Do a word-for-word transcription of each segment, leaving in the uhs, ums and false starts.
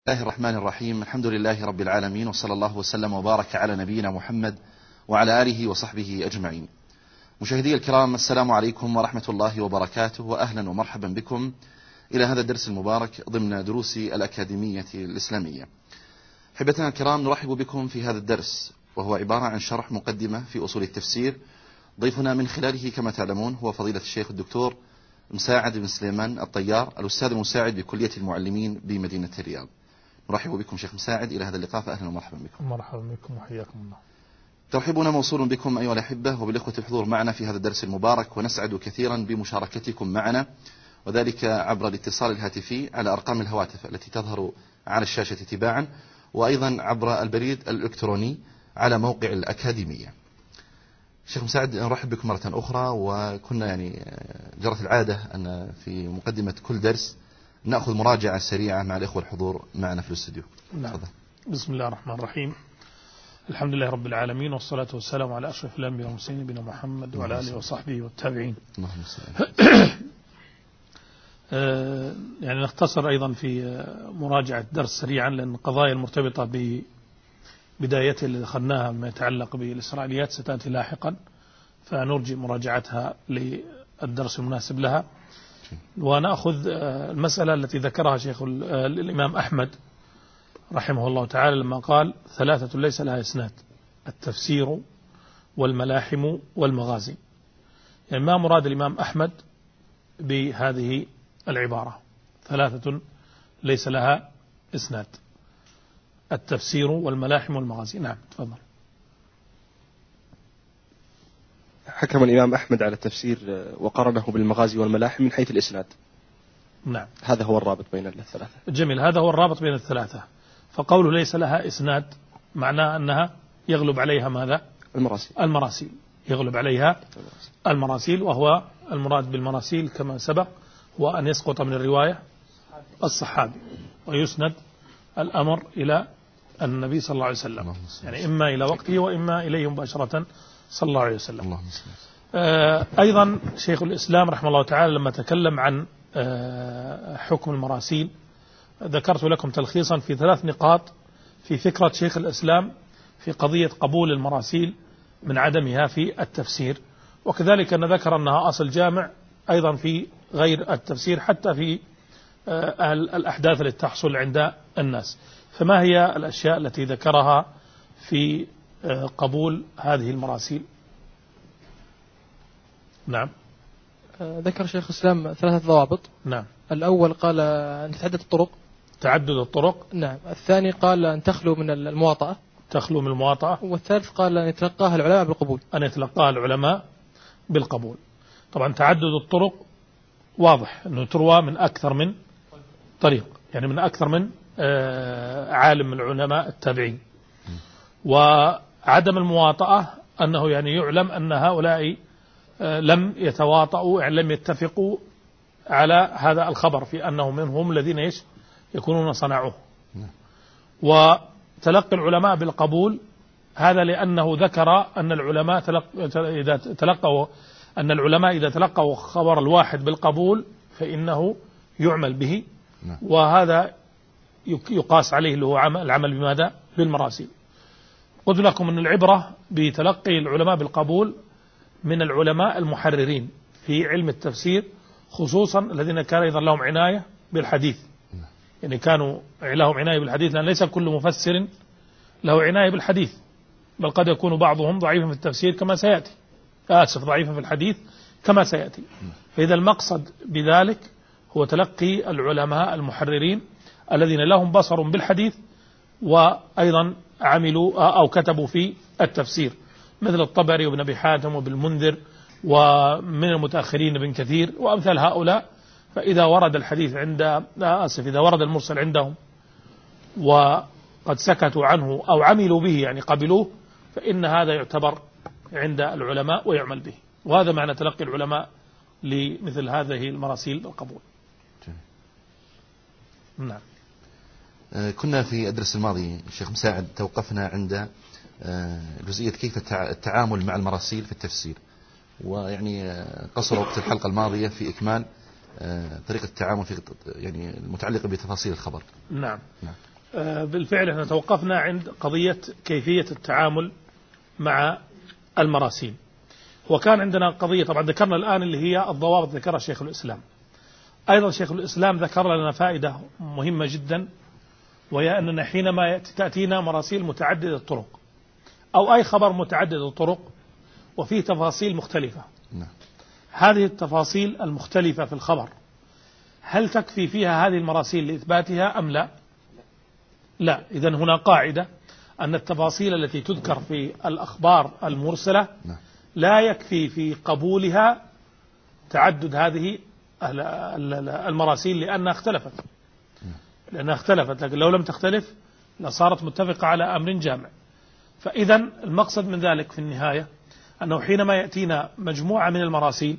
بسم الله الرحمن الرحيم. الحمد لله رب العالمين، وصلى الله وسلم وبارك على نبينا محمد وعلى آله وصحبه أجمعين. مشاهدي الكرام، السلام عليكم ورحمة الله وبركاته، وأهلا ومرحبا بكم إلى هذا الدرس المبارك ضمن دروس الأكاديمية الإسلامية. حبتنا الكرام، نرحب بكم في هذا الدرس، وهو عبارة عن شرح مقدمة في أصول التفسير. ضيفنا من خلاله كما تعلمون هو فضيلة الشيخ الدكتور مساعد بن سليمان الطيار، الأستاذ المساعد بكلية المعلمين بمدينة الرياض. نرحب بكم شيخ مساعد إلى هذا اللقاء، فأهلا ومرحبا بكم. مرحبا بكم وحياكم الله. ترحيبنا موصول بكم أيها الأحبة وبالإخوة الحضور معنا في هذا الدرس المبارك، ونسعد كثيرا بمشاركتكم معنا، وذلك عبر الاتصال الهاتفي على أرقام الهواتف التي تظهر على الشاشة تباعا، وأيضا عبر البريد الإلكتروني على موقع الأكاديمية. شيخ مساعد، نرحب بكم مرة أخرى، وكنا يعني جرت العادة أن في مقدمة كل درس نأخذ مراجعة سريعة مع الإخوة الحضور معنا في الاستوديو. نعم. بسم الله الرحمن الرحيم. الحمد لله رب العالمين، والصلاة والسلام على أشرف الأنبياء والمرسلين نبينا محمد وعلى آله وصحبه والتابعين. يعني نختصر أيضا في مراجعة درس سريعا، لأن القضايا المرتبطة ببدايته اللي دخلناها ما يتعلق بالإسرائيليات ستأتي لاحقا، فنرجي مراجعتها للدرس المناسب لها. ونأخذ المسألة التي ذكرها شيخ الإمام أحمد رحمه الله تعالى لما قال: ثلاثة ليس لها إسناد: التفسير والملاحم والمغازي. يعني ما مراد الإمام أحمد بهذه العبارة؟ ثلاثة ليس لها إسناد: التفسير والملاحم والمغازي. نعم، تفضل. حكم الإمام أحمد على التفسير وقارنه بالمغازي والملاحم من حيث الإسناد. نعم، هذا هو الرابط بين الثلاثة. جميل، هذا هو الرابط بين الثلاثة. فقوله ليس لها إسناد معناه أنها يغلب عليها ماذا؟ المراسيل. المراسيل يغلب عليها المراسيل، وهو المراد بالمراسيل كما سبق هو أن يسقط من الرواية الصحابي ويسند الأمر إلى النبي صلى الله عليه وسلم، يعني إما إلى وقته وإما إليه مباشرة صلى الله عليه وسلم. آه أيضا شيخ الإسلام رحمه الله تعالى لما تكلم عن آه حكم المراسيل، ذكرت لكم تلخيصا في ثلاث نقاط في فكرة شيخ الإسلام في قضية قبول المراسيل من عدمها في التفسير، وكذلك أن ذكر أنها أصل جامع أيضا في غير التفسير، حتى في آه الأحداث التي تحصل عند الناس. فما هي الأشياء التي ذكرها في آه قبول هذه المراسيل؟ نعم. ذكر شيخ الإسلام ثلاثة ضوابط. نعم. الأول قال أن تتعدد الطرق. تعدد الطرق. نعم. الثاني قال أن تخلو من المواطأة. تخلو من المواطأة. والثالث قال أن يتلقاها العلماء بالقبول. أن يتلقاها العلماء بالقبول. طبعا تعدد الطرق واضح أنه تروى من أكثر من طريق، يعني من أكثر من عالم من العلماء التابعين. وعدم المواطأة أنه يعني يعلم أن هؤلاء لم يتواطؤوا، يعني لم يتفقوا على هذا الخبر في أنه منهم الذين إيش يكونون صنعوه. وتلقي العلماء بالقبول هذا لأنه ذكر أن العلماء تلق... إذا تلقوا أن العلماء إذا تلقوا خبر الواحد بالقبول فإنه يعمل به، وهذا يقاس عليه اللي هو العمل بماذا؟ بالمراسيل. قلت لكم أن العبرة بتلقي العلماء بالقبول من العلماء المحررين في علم التفسير، خصوصا الذين كان أيضا لهم عناية بالحديث، يعني كانوا لهم عناية بالحديث، لأن ليس كل مفسر له عناية بالحديث، بل قد يكون بعضهم ضعيفا في التفسير كما سيأتي، آسف ضعيفا في الحديث كما سيأتي. فإذا المقصد بذلك هو تلقي العلماء المحررين الذين لهم بصر بالحديث وأيضا عملوا أو كتبوا في التفسير، مثل الطبري وابن أبي حاتم وابن المنذر، ومن المتأخرين ابن كثير وأمثال هؤلاء. فإذا ورد الحديث عند آسف إذا ورد المرسل عندهم وقد سكتوا عنه أو عملوا به، يعني قبلوه، فإن هذا يعتبر عند العلماء ويعمل به. وهذا معنى تلقي العلماء لمثل هذه المراسيل بالقبول. نعم. كنا في الدرس الماضي شيخ مساعد توقفنا عند جزئية كيف التعامل مع المراسيل في التفسير، ويعني قصر وقت الحلقة الماضية في إكمال طريقة التعامل في يعني المتعلقة بتفاصيل الخبر. نعم. نعم. بالفعل احنا توقفنا عند قضية كيفية التعامل مع المراسيل، وكان عندنا قضية طبعا ذكرنا الآن اللي هي الضوابط ذكرها شيخ الإسلام. أيضا شيخ الإسلام ذكر لنا فائدة مهمة جدا، وهي أننا حينما تأتينا مراسيل متعددة الطرق أو أي خبر متعدد الطرق وفيه تفاصيل مختلفة، هذه التفاصيل المختلفة في الخبر هل تكفي فيها هذه المراسيل لإثباتها أم لا؟ لا. إذن هنا قاعدة أن التفاصيل التي تذكر في الأخبار المرسلة لا يكفي في قبولها تعدد هذه المراسيل لأنها اختلفت لأنها اختلفت لكن لو لم تختلف لصارت متفقة على أمر جامع. فإذا المقصد من ذلك في النهاية أنه حينما يأتينا مجموعة من المراسيل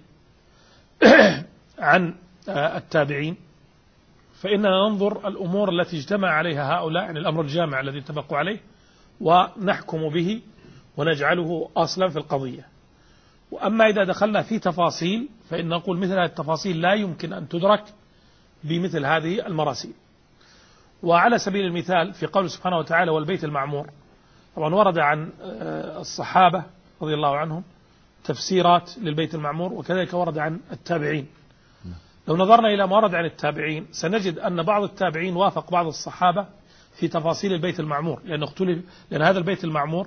عن التابعين فإننا ننظر الأمور التي اجتمع عليها هؤلاء، يعني الأمر الجامع الذي اتفقوا عليه، ونحكم به ونجعله أصلا في القضية. وأما إذا دخلنا في تفاصيل فإن نقول مثل هذه التفاصيل لا يمكن أن تدرك بمثل هذه المراسيل. وعلى سبيل المثال في قول سبحانه وتعالى والبيت المعمور، طبعا ورد عن الصحابة رضي الله عنهم تفسيرات للبيت المعمور، وكذلك ورد عن التابعين. لو نظرنا إلى ما ورد عن التابعين سنجد أن بعض التابعين وافق بعض الصحابة في تفاصيل البيت المعمور، لأن اختلف لأن هذا البيت المعمور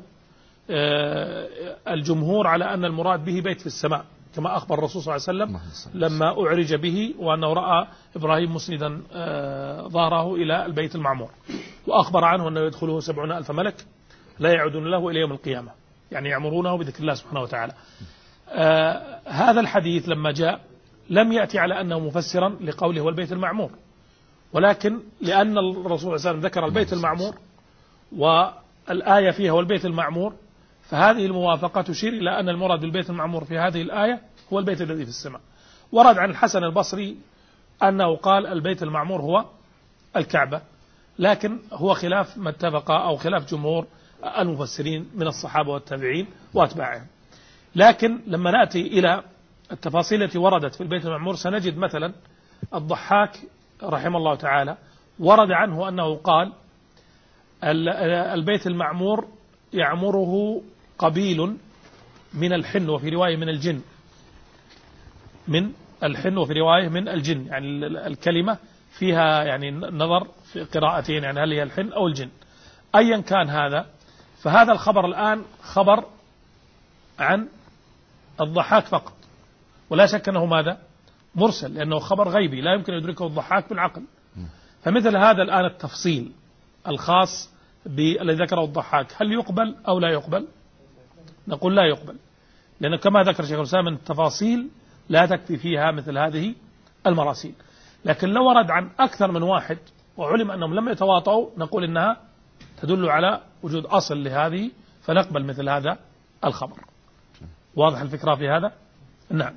الجمهور على أن المراد به بيت في السماء كما أخبر الرسول صلى الله عليه وسلم لما أعرج به وأنه رأى إبراهيم مسندا ظهره إلى البيت المعمور، وأخبر عنه أنه يدخله سبعون ألف ملك لا يعودون له إلى يوم القيامة، يعني يعمرونه بذكر الله سبحانه وتعالى. آه هذا الحديث لما جاء لم يأتي على أنه مفسرا لقوله هو البيت المعمور، ولكن لأن الرسول صلى الله عليه وسلم ذكر البيت المعمور والآية فيها هو البيت المعمور، فهذه الموافقة تشير إلى أن المراد بالبيت المعمور في هذه الآية هو البيت الذي في السماء. ورد عن الحسن البصري أنه قال البيت المعمور هو الكعبة، لكن هو خلاف ما اتفق أو خلاف جمهور المفسرين من الصحابة والتابعين وأتباعهم. لكن لما نأتي إلى التفاصيل التي وردت في البيت المعمور سنجد مثلا الضحاك رحمه الله تعالى ورد عنه أنه قال البيت المعمور يعمره قبيل من الحن وفي رواية من الجن، من الحن وفي رواية من الجن، يعني الكلمة فيها يعني نظر في قراءتين، يعني هل هي الحن أو الجن. أيا كان هذا، فهذا الخبر الآن خبر عن الضحاك فقط، ولا شك أنه ماذا؟ مرسل، لأنه خبر غيبي لا يمكن يدركه الضحاك بالعقل. فمثل هذا الآن التفصيل الخاص بالذي ذكره الضحاك هل يقبل أو لا يقبل؟ نقول لا يقبل، لأنه كما ذكر شيخ الإسلام التفاصيل لا تكفي فيها مثل هذه المراسيل. لكن لو ورد عن أكثر من واحد وعلم أنهم لم يتواطؤوا نقول إنها تدل على وجود أصل لهذه فنقبل مثل هذا الخبر. واضح الفكرة في هذا؟ نعم.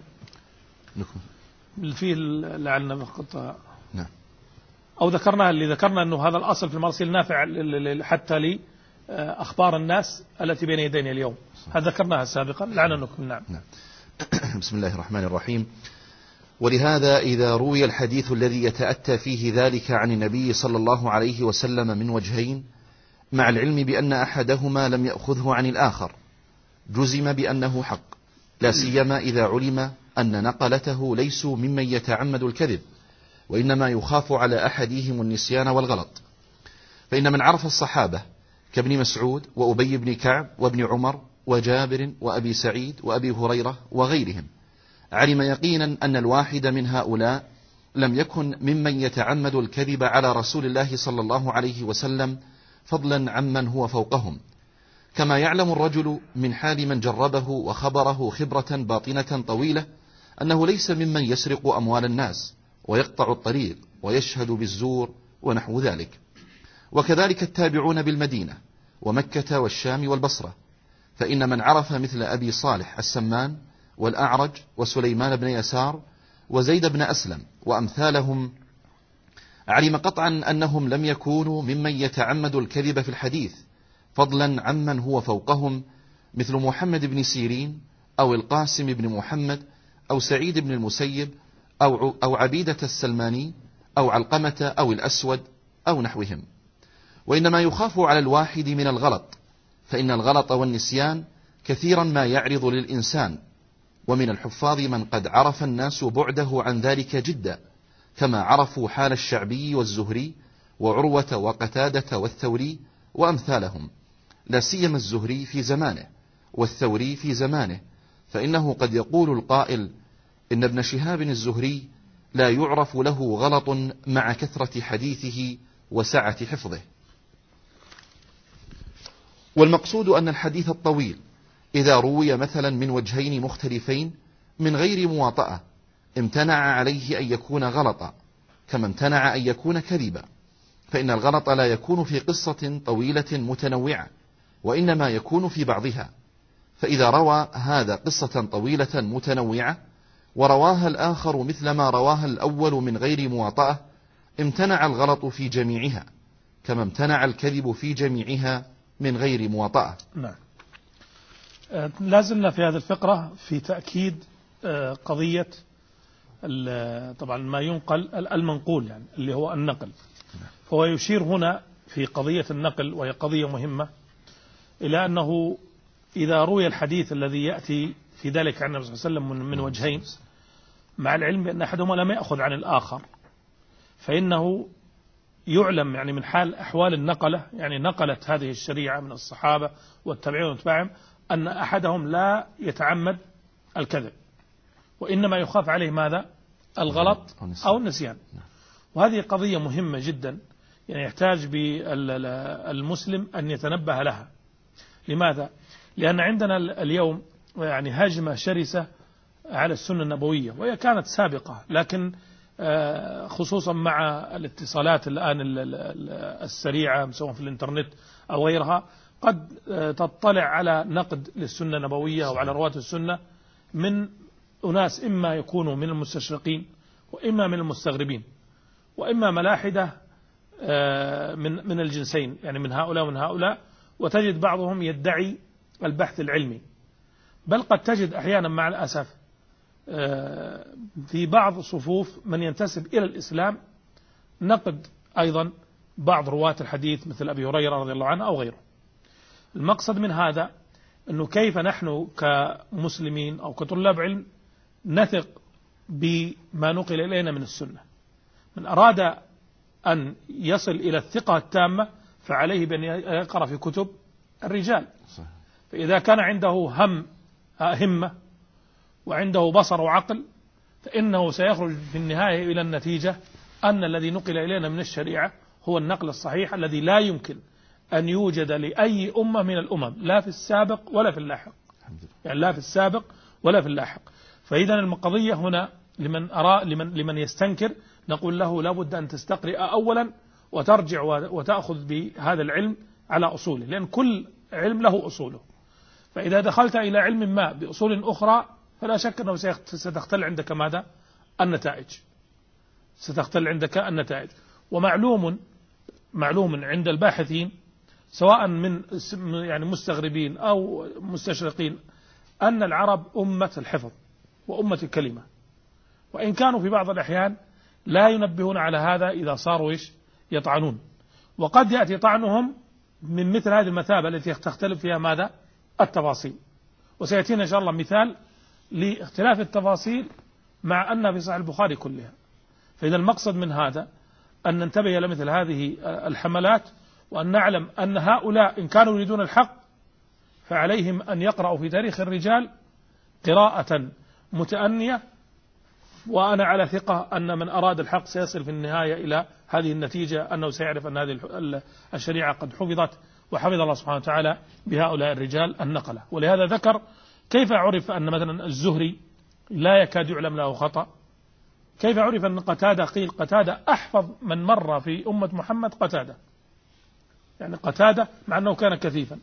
في لعلنا فقط نعم. أو ذكرنا اللي ذكرنا أنه هذا الأصل في المراسيل نافع حتى لأخبار الناس التي بين يدينا اليوم، هذا ذكرناها سابقا لعلنا نكمل. نعم. نعم. بسم الله الرحمن الرحيم. ولهذا إذا روي الحديث الذي يتأتى فيه ذلك عن النبي صلى الله عليه وسلم من وجهين مع العلم بأن أحدهما لم يأخذه عن الآخر جزم بأنه حق، لا سيما إذا علم أن نقلته ليسوا ممن يتعمد الكذب، وإنما يخاف على أحدهم النسيان والغلط. فإن من عرف الصحابة كابن مسعود وأبي بن كعب وابن عمر وجابر وأبي سعيد وأبي هريرة وغيرهم علم يقينا أن الواحد من هؤلاء لم يكن ممن يتعمد الكذب على رسول الله صلى الله عليه وسلم، فضلا عمن هو فوقهم، كما يعلم الرجل من حال من جربه وخبره خبرة باطنة طويلة أنه ليس ممن يسرق أموال الناس ويقطع الطريق ويشهد بالزور ونحو ذلك. وكذلك التابعون بالمدينة ومكة والشام والبصرة، فإن من عرف مثل أبي صالح السمان والأعرج وسليمان بن يسار وزيد بن أسلم وأمثالهم علم قطعا أنهم لم يكونوا ممن يتعمد الكذب في الحديث، فضلا عمن هو فوقهم مثل محمد بن سيرين أو القاسم بن محمد أو سعيد بن المسيب أو, أو عبيدة السلماني أو علقمة أو الأسود أو نحوهم. وإنما يخاف على الواحد من الغلط، فإن الغلط والنسيان كثيرا ما يعرض للإنسان، ومن الحفاظ من قد عرف الناس بعده عن ذلك جدا، كما عرفوا حال الشعبي والزهري وعروة وقتادة والثوري وأمثالهم، لا سيما الزهري في زمانه والثوري في زمانه، فإنه قد يقول القائل إن ابن شهاب الزهري لا يعرف له غلط مع كثرة حديثه وسعة حفظه. والمقصود أن الحديث الطويل إذا روي مثلا من وجهين مختلفين من غير مواطأة امتنع عليه أن يكون غلطا، كما امتنع أن يكون كذبا، فإن الغلط لا يكون في قصة طويلة متنوعة، وإنما يكون في بعضها. فإذا روى هذا قصة طويلة متنوعة ورواها الآخر مثل ما رواها الأول من غير مواطأة امتنع الغلط في جميعها، كما امتنع الكذب في جميعها من غير مواطأة. نعم. لازلنا في هذه الفقرة في تأكيد قضية طبعا ما ينقل المنقول، يعني اللي هو النقل. فهو يشير هنا في قضية النقل، وهي قضية مهمة، إلى أنه إذا روي الحديث الذي يأتي في ذلك عن النبي صلى الله عليه وسلم من وجهين، مع العلم بأن أحدهما لم يأخذ عن الآخر، فإنه يعلم يعني من حال أحوال النقلة، يعني نقلت هذه الشريعة من الصحابة والتابعين والتابعين، أن أحدهم لا يتعمد الكذب، وإنما يخاف عليه ماذا؟ الغلط أو النسيان. وهذه قضية مهمة جدا، يعني يحتاج بالمسلم أن يتنبه لها. لماذا؟ لأن عندنا اليوم يعني هجمة شرسة على السنة النبوية، وهي كانت سابقة، لكن خصوصا مع الاتصالات الآن السريعة سواء في الإنترنت أو غيرها، قد تطلع على نقد للسنة النبوية وعلى رواة السنة من أناس إما يكونوا من المستشرقين، وإما من المستغربين، وإما ملاحدة من من الجنسين، يعني من هؤلاء ومن هؤلاء، وتجد بعضهم يدعي البحث العلمي، بل قد تجد أحيانا مع الأسف في بعض صفوف من ينتسب إلى الإسلام نقد أيضا بعض رواة الحديث مثل أبي هريرة رضي الله عنه أو غيره. المقصد من هذا أنه كيف نحن كمسلمين أو كطلاب علم نثق بما نقل إلينا من السنة. من أراد أن يصل إلى الثقة التامة فعليه بأن يقرأ في كتب الرجال، فإذا كان عنده هم همة وعنده بصر وعقل، فإنه سيخرج في النهاية إلى النتيجة أن الذي نقل إلينا من الشريعة هو النقل الصحيح الذي لا يمكن أن يوجد لأي أمة من الأمم، لا في السابق ولا في اللاحق، يعني لا في السابق ولا في اللاحق. فإذا القضية هنا لمن أرى لمن لمن يستنكر نقول له لابد أن تستقرئ أولا وترجع وتأخذ بهذا العلم على أصوله، لأن كل علم له أصوله. فإذا دخلت إلى علم ما بأصول أخرى فلا شك أنه ستختل عندك ماذا؟ النتائج، ستختل عندك النتائج. ومعلوم معلوم عند الباحثين سواء من يعني مستغربين أو مستشرقين أن العرب أمة الحفظ وأمة الكلمة، وإن كانوا في بعض الأحيان لا ينبهون على هذا إذا صاروا إيش يطعنون، وقد يأتي طعنهم من مثل هذه المثابة التي تختلف فيها ماذا؟ التفاصيل. وسيأتينا إن شاء الله مثال لاختلاف التفاصيل مع أن في صحيح البخاري كلها. فإذا المقصد من هذا أن ننتبه إلى مثل هذه الحملات، وأن نعلم أن هؤلاء إن كانوا يريدون الحق فعليهم أن يقرأوا في تاريخ الرجال قراءة متأنية، وأنا على ثقة أن من أراد الحق سيصل في النهاية إلى هذه النتيجة، أنه سيعرف أن هذه الشريعة قد حفظت وحفظ الله سبحانه وتعالى بهؤلاء الرجال النقلة. ولهذا ذكر كيف عرف أن مثلا الزهري لا يكاد يعلم له خطأ، كيف عرف أن قتادة قيل قتادة أحفظ من مر في أمة محمد قتادة، يعني قتادة مع أنه كان كثيفا،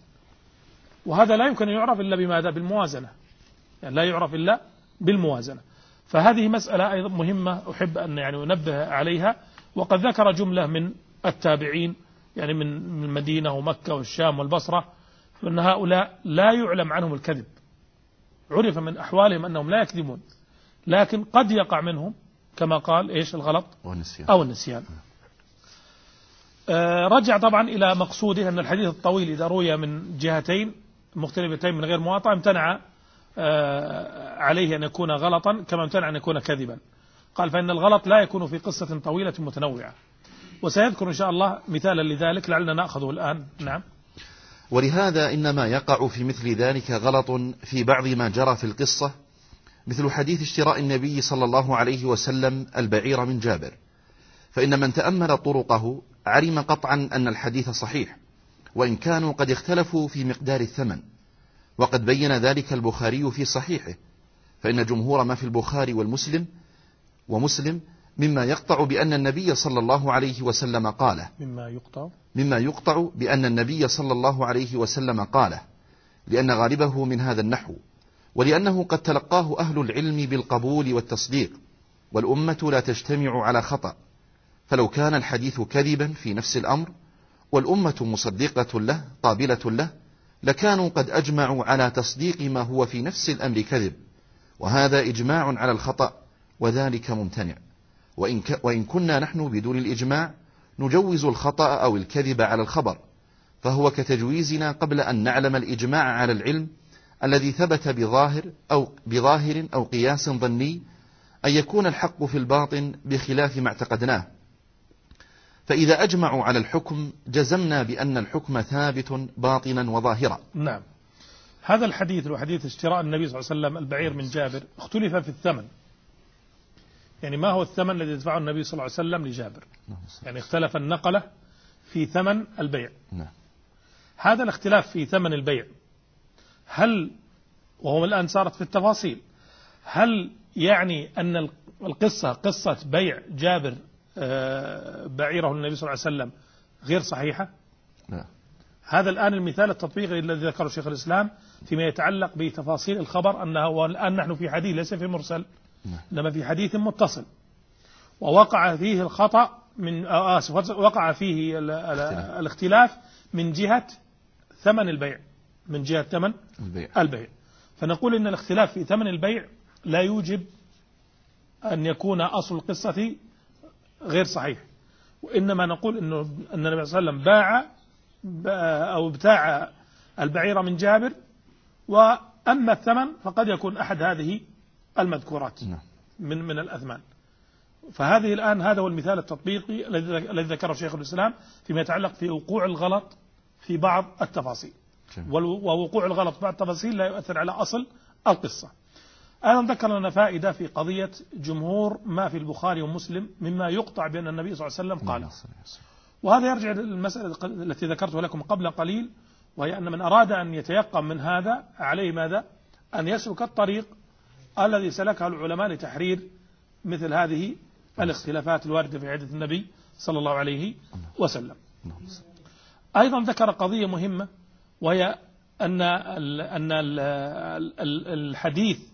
وهذا لا يمكن أن يعرف إلا بماذا؟ بالموازنة، يعني لا يعرف إلا بالموازنة. فهذه مسألة أيضا مهمة أحب أن يعني أنبه عليها. وقد ذكر جملة من التابعين يعني من المدينة ومكة والشام والبصرة فإن هؤلاء لا يعلم عنهم الكذب، عرف من أحوالهم أنهم لا يكذبون، لكن قد يقع منهم كما قال إيش الغلط والنسيان. أو النسيان. رجع طبعا إلى مقصوده أن الحديث الطويل إذا روي من جهتين مختلفتين من غير مواطأة امتنع عليه أن يكون غلطا كما امتنع أن يكون كذبا. قال فإن الغلط لا يكون في قصة طويلة متنوعة، وسيذكر إن شاء الله مثالا لذلك لعلنا نأخذه الآن. نعم. ولهذا إنما يقع في مثل ذلك غلط في بعض ما جرى في القصة، مثل حديث اشتراء النبي صلى الله عليه وسلم البعير من جابر، فإن من تأمل طرقه علم قطعا أن الحديث صحيح، وإن كانوا قد اختلفوا في مقدار الثمن، وقد بين ذلك البخاري في صحيحه، فإن جمهور ما في البخاري والمسلم ومسلم مما يقطع بأن النبي صلى الله عليه وسلم قاله مما يقطع مما يقطع بأن النبي صلى الله عليه وسلم قاله لأن غالبه من هذا النحو، ولأنه قد تلقاه أهل العلم بالقبول والتصديق، والأمة لا تجتمع على خطأ، فلو كان الحديث كذبا في نفس الأمر والأمة مصدقة له قابلة له لكانوا قد أجمعوا على تصديق ما هو في نفس الأمر كذب، وهذا إجماع على الخطأ وذلك ممتنع. وإن, ك وإن كنا نحن بدون الإجماع نجوز الخطأ أو الكذب على الخبر، فهو كتجويزنا قبل أن نعلم الإجماع على العلم الذي ثبت بظاهر أو, بظاهر أو قياس ظني أن يكون الحق في الباطن بخلاف ما اعتقدناه. فإذا أجمعوا على الحكم جزمنا بأن الحكم ثابت باطنا وظاهرا. نعم. هذا الحديث وحديث اشتراء النبي صلى الله عليه وسلم البعير من جابر اختلف في الثمن، يعني ما هو الثمن الذي يدفعه النبي صلى الله عليه وسلم لجابر، يعني اختلف النقلة في ثمن البيع. نعم. هذا الاختلاف في ثمن البيع هل، وهو الآن صارت في التفاصيل، هل يعني أن القصة قصة بيع جابر بعيره النبي صلى الله عليه وسلم غير صحيحة؟ لا. هذا الآن المثال التطبيقي الذي ذكره شيخ الإسلام فيما يتعلق بتفاصيل الخبر، أنه والآن نحن في حديث ليس في مرسل إنما في حديث متصل، ووقع فيه الخطأ من آسف وقع فيه الاختلاف من جهة ثمن البيع، من جهة ثمن البيع. البيع فنقول إن الاختلاف في ثمن البيع لا يوجب أن يكون أصل القصة غير صحيح، وإنما نقول إنه أن النبي صلى الله عليه وسلم باع أو ابتاع البعير من جابر، وأما الثمن فقد يكون أحد هذه المذكورات من من الأثمان. فهذه الآن هذا هو المثال التطبيقي الذي ذكره شيخ الإسلام فيما يتعلق في وقوع الغلط في بعض التفاصيل، ووقوع الغلط في بعض التفاصيل لا يؤثر على أصل القصة. أيضا ذكر لنا فائدة في قضية جمهور ما في البخاري ومسلم مما يقطع بأن النبي صلى الله عليه وسلم قال، وهذا يرجع للمسألة التي ذكرتها لكم قبل قليل، وهي أن من أراد أن يتيقن من هذا عليه ماذا؟ أن يسلك الطريق الذي سلكه العلماء لتحرير مثل هذه الاختلافات الواردة في عدة النبي صلى الله عليه وسلم. أيضا ذكر قضية مهمة، وهي أن أن الحديث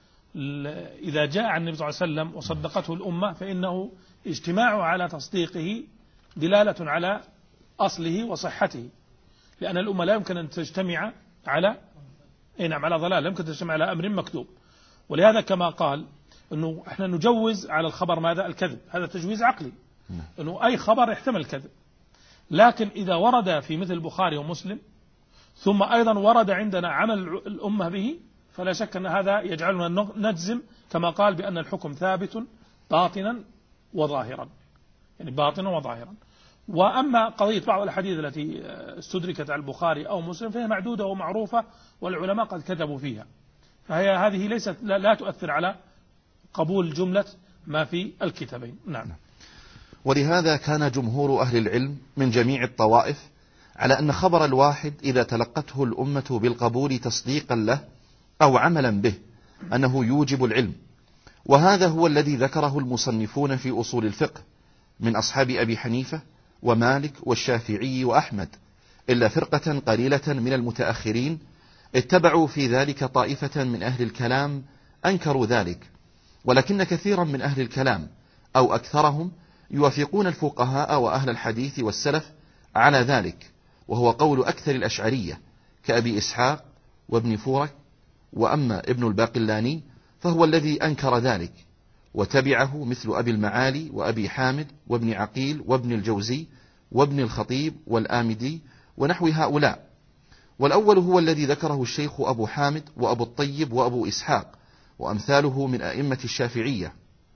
إذا جاء عن النبي صلى الله عليه وسلم وصدقته الأمة فإنه اجتماع على تصديقه دلالة على أصله وصحته، لأن الأمة لا يمكن أن تجتمع على نعم على ضلال، لا يمكن أن تجتمع على أمر مكتوب. ولهذا كما قال أنه إحنا نجوز على الخبر ماذا؟ الكذب، هذا تجويز عقلي، أنه أي خبر يحتمل الكذب. لكن إذا ورد في مثل البخاري ومسلم ثم أيضا ورد عندنا عمل الأمة به، فلا شك أن هذا يجعلنا نجزم كما قال بأن الحكم ثابت باطنا وظاهرا، يعني باطنا وظاهرا. وأما قضية بعض الحديث التي استدركت على البخاري أو مسلم فهي معدودة ومعروفة والعلماء قد كتبوا فيها، فهي هذه ليست لا, لا تؤثر على قبول جملة ما في الكتابين. نعم. ولهذا كان جمهور أهل العلم من جميع الطوائف على أن خبر الواحد إذا تلقته الأمة بالقبول تصديقا له أو عملا به أنه يوجب العلم، وهذا هو الذي ذكره المصنفون في أصول الفقه من أصحاب أبي حنيفة ومالك والشافعي وأحمد، إلا فرقة قليلة من المتأخرين اتبعوا في ذلك طائفة من أهل الكلام أنكروا ذلك، ولكن كثيرا من أهل الكلام أو أكثرهم يوافقون الفقهاء وأهل الحديث والسلف على ذلك، وهو قول أكثر الأشعرية كأبي إسحاق وابن فورك. وأما ابن الباقلاني فهو الذي أنكر ذلك، وتبعه مثل أبي المعالي وأبي حامد وابن عقيل وابن الجوزي وابن الخطيب والآمدي ونحو هؤلاء. والأول هو الذي ذكره الشيخ أبو حامد وأبو الطيب وأبو إسحاق وأمثاله من أئمة الشافعية،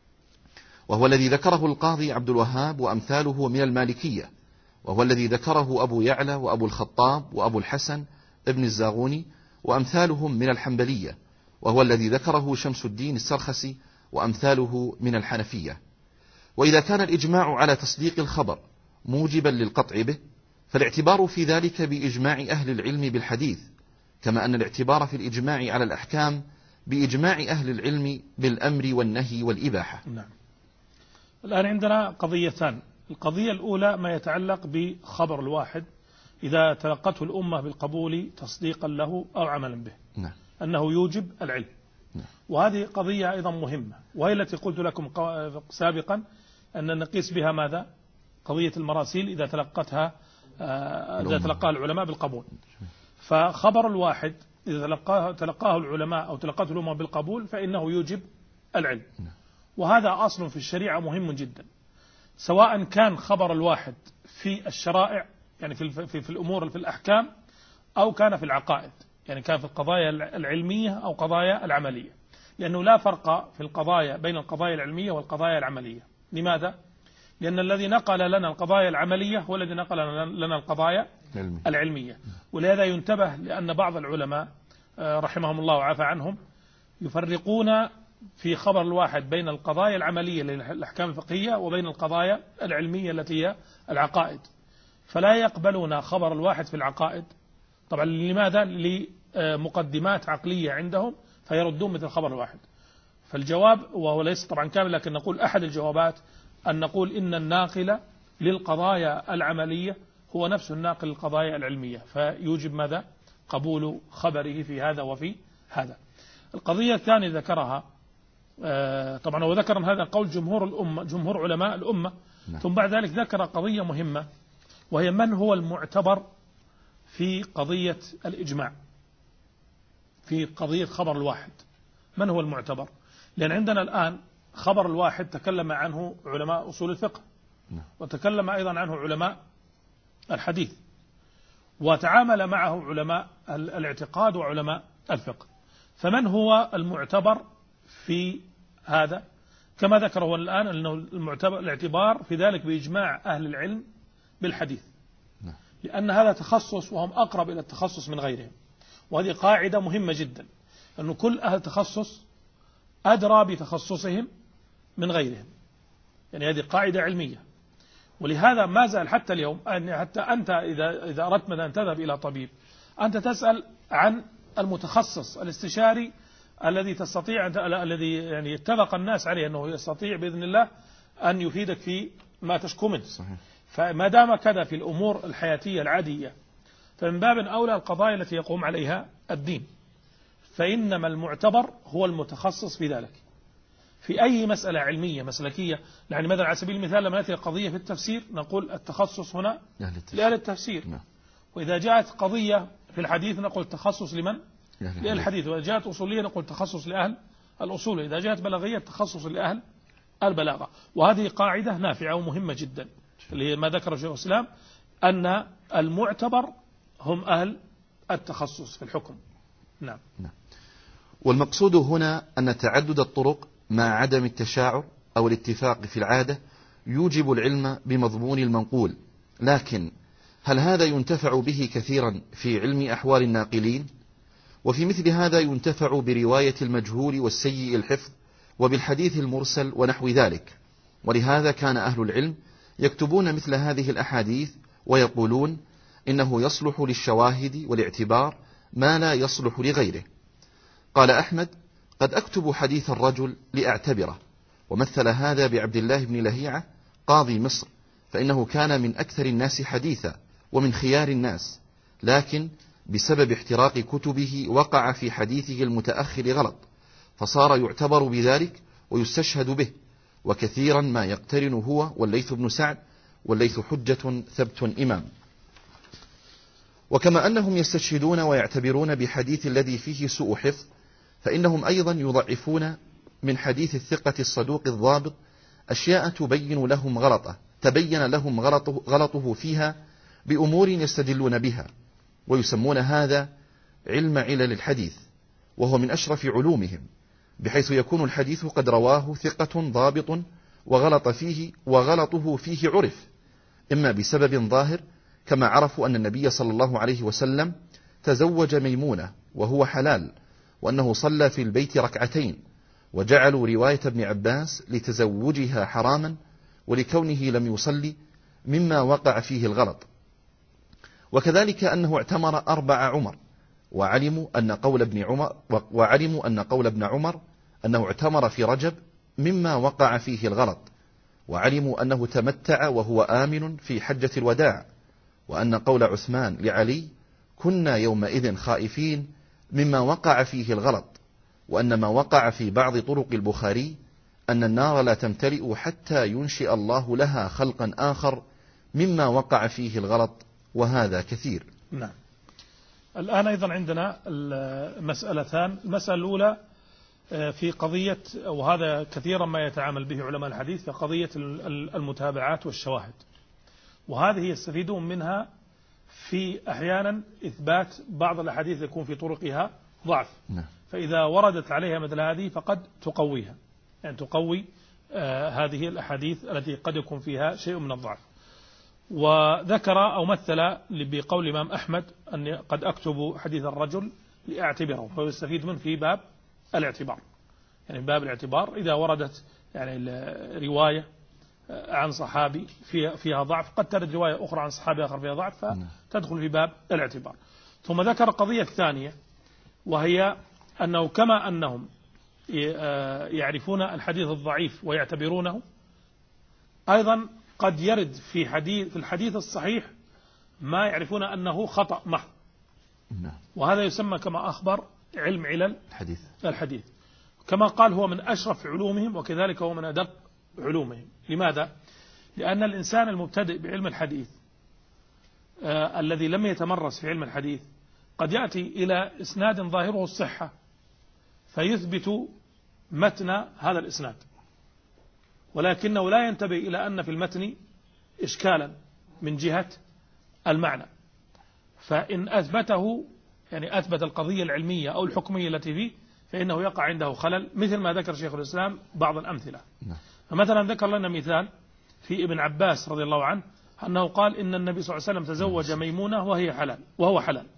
وهو الذي ذكره القاضي عبد الوهاب وأمثاله من المالكية، وهو الذي ذكره أبو يعلى وأبو الخطاب وأبو الحسن ابن الزاغوني وأمثالهم من الحنبلية، وهو الذي ذكره شمس الدين السرخسي وأمثاله من الحنفية. وإذا كان الإجماع على تصديق الخبر موجبا للقطع به، فالاعتبار في ذلك بإجماع أهل العلم بالحديث، كما أن الاعتبار في الإجماع على الأحكام بإجماع أهل العلم بالأمر والنهي والإباحة. نعم. الآن عندنا قضيتان. القضية الأولى ما يتعلق بخبر الواحد إذا تلقته الأمة بالقبول تصديقا له أو عملا به، نعم. أنه يوجب العلم. نعم. وهذه قضية أيضا مهمة، وهي التي قلت لكم سابقا أن نقيس بها ماذا؟ قضية المراسيل إذا تلقتها إذا تلقاها العلماء بالقبول. فخبر الواحد إذا تلقاه, تلقاه العلماء أو تلقته الأمة بالقبول فإنه يوجب العلم. وهذا أصل في الشريعة مهم جدا، سواء كان خبر الواحد في الشرائع يعني في, في, في الأمور في الأحكام، أو كان في العقائد يعني كان في القضايا العلمية أو قضايا العملية، لأنه لا فرق في القضايا بين القضايا العلمية والقضايا العملية. لماذا؟ لأن الذي نقل لنا القضايا العملية هو الذي نقل لنا القضايا العلمية. ولهذا ينتبه، لأن بعض العلماء رحمهم الله وعافى عنهم يفرقون في خبر الواحد بين القضايا العملية للأحكام الفقهية وبين القضايا العلمية التي هي العقائد، فلا يقبلون خبر الواحد في العقائد. طبعا لماذا؟ لمقدمات عقلية عندهم فيردون مثل خبر الواحد. فالجواب، وهو ليس طبعا كامل لكن نقول أحد الجوابات، أن نقول إن الناقل للقضايا العملية هو نفس الناقل للقضايا العلمية، فيوجب ماذا؟ قبول خبره في هذا وفي هذا. القضية الثانية ذكرها طبعا هو ذكر هذا قول جمهور الأمة جمهور علماء الأمة. نعم. ثم بعد ذلك ذكر قضية مهمة، وهي من هو المعتبر في قضية الإجماع، في قضية خبر الواحد. من هو المعتبر؟ لأن عندنا الآن خبر الواحد تكلم عنه علماء أصول الفقه، وتكلم أيضا عنه علماء الحديث، وتعامل معه علماء الاعتقاد وعلماء الفقه. فمن هو المعتبر في هذا؟ كما ذكر هو الآن أنه المعتبر الاعتبار في ذلك بإجماع أهل العلم بالحديث، لأن هذا تخصص وهم أقرب إلى التخصص من غيرهم. وهذه قاعدة مهمة جدا، أن كل أهل تخصص أدرى بتخصصهم من غيرهم، يعني هذه قاعدة علمية. ولهذا ما زال حتى اليوم أن حتى أنت إذا إذا أردت مثلا أن تذهب إلى طبيب، أنت تسأل عن المتخصص الاستشاري الذي تستطيع الذي يعني اتفق الناس عليه أنه يستطيع بإذن الله أن يفيدك في ما تشكو منه. صحيح. فما دام كذا في الأمور الحياتية العادية، فمن باب أولى القضايا التي يقوم عليها الدين، فإنما المعتبر هو المتخصص في ذلك. في أي مسألة علمية مسلكية، يعني مثلا على سبيل المثال لما نأتي قضية في التفسير نقول التخصص هنا لأهل التفسير، وإذا جاءت قضية في الحديث نقول التخصص لمن؟ لأهل الحديث. وإذا جاءت أصولية نقول تخصص لأهل الأصول، إذا جاءت بلاغية تخصص لأهل البلاغة. وهذه قاعدة نافعة ومهمة جدا، اللي ما ذكر شيخ الإسلام أن المعتبر هم أهل التخصص في الحكم. نعم. نعم. والمقصود هنا أن تعدد الطرق مع عدم التشاعر أو الاتفاق في العادة يوجب العلم بمضمون المنقول، لكن هل هذا ينتفع به كثيرا في علم أحوال الناقلين؟ وفي مثل هذا ينتفع برواية المجهول والسيء الحفظ وبالحديث المرسل ونحو ذلك. ولهذا كان أهل العلم يكتبون مثل هذه الأحاديث ويقولون إنه يصلح للشواهد والاعتبار ما لا يصلح لغيره. قال أحمد: قد أكتب حديث الرجل لأعتبره. ومثل هذا بعبد الله بن لهيعة قاضي مصر، فإنه كان من أكثر الناس حديثا ومن خيار الناس، لكن بسبب احتراق كتبه وقع في حديثه المتأخر غلط، فصار يعتبر بذلك ويستشهد به. وكثيرا ما يقترن هو والليث بن سعد، والليث حجة ثبت إمام. وكما أنهم يستشهدون ويعتبرون بحديث الذي فيه سوء حفظ، فإنهم أيضا يضعفون من حديث الثقة الصدوق الضابط أشياء تبين لهم غلطة تبين لهم غلطه, غلطه فيها بأمور يستدلون بها، ويسمون هذا علم علل الحديث، وهو من أشرف علومهم، بحيث يكون الحديث قد رواه ثقة ضابط وغلط فيه وغلطه فيه عرف، إما بسبب ظاهر كما عرفوا أن النبي صلى الله عليه وسلم تزوج ميمونة وهو حلال، وأنه صلى في البيت ركعتين، وجعلوا رواية ابن عباس لتزوجها حراما ولكونه لم يصلي مما وقع فيه الغلط. وكذلك أنه اعتمر أربع عمر، وعلموا أن قول ابن عمر وعلموا أن قول ابن عمر أنه اعتمر في رجب مما وقع فيه الغلط، وعلموا أنه تمتع وهو آمن في حجة الوداع، وأن قول عثمان لعلي كنا يومئذ خائفين مما وقع فيه الغلط، وأن ما وقع في بعض طرق البخاري أن النار لا تمتلئ حتى ينشئ الله لها خلقا آخر مما وقع فيه الغلط، وهذا كثير. نعم. الآن أيضا عندنا المسألتان. المسألة الأولى في قضية، وهذا كثيرا ما يتعامل به علماء الحديث، في قضية المتابعات والشواهد، وهذه يستفيدون منها في أحيانا إثبات بعض الأحاديث يكون في طرقها ضعف، فإذا وردت عليها مثل هذه فقد تقويها، يعني تقوي آه هذه الأحاديث التي قد يكون فيها شيء من الضعف. وذكر أو مثل بقول الإمام أحمد أن قد أكتب حديث الرجل لأعتبره، فيستفيد منه في باب الاعتبار، يعني باب الاعتبار إذا وردت يعني رواية عن صحابي فيها ضعف، قد ترد رواية أخرى عن صحابي آخر فيها ضعف، فتدخل في باب الاعتبار. ثم ذكر قضية ثانية، وهي أنه كما أنهم يعرفون الحديث الضعيف ويعتبرونه، أيضا قد يرد في حديث في الحديث الصحيح ما يعرفون أنه خطأ محض، وهذا يسمى كما أخبر علم علل الحديث. الحديث كما قال هو من أشرف علومهم، وكذلك هو من أدق علومهم. لماذا؟ لأن الإنسان المبتدئ بعلم الحديث آه الذي لم يتمرس في علم الحديث قد يأتي إلى إسناد ظاهره الصحة فيثبت متن هذا الإسناد، ولكنه لا ينتبه إلى أن في المتن إشكالا من جهة المعنى، فإن أثبته يعني أثبت القضية العلمية أو الحكمية التي فيه فإنه يقع عنده خلل، مثل ما ذكر شيخ الإسلام بعض الأمثلة. فمثلا ذكر لنا مثال في ابن عباس رضي الله عنه أنه قال إن النبي صلى الله عليه وسلم تزوج ميمونة وهي حلال وهو حلال،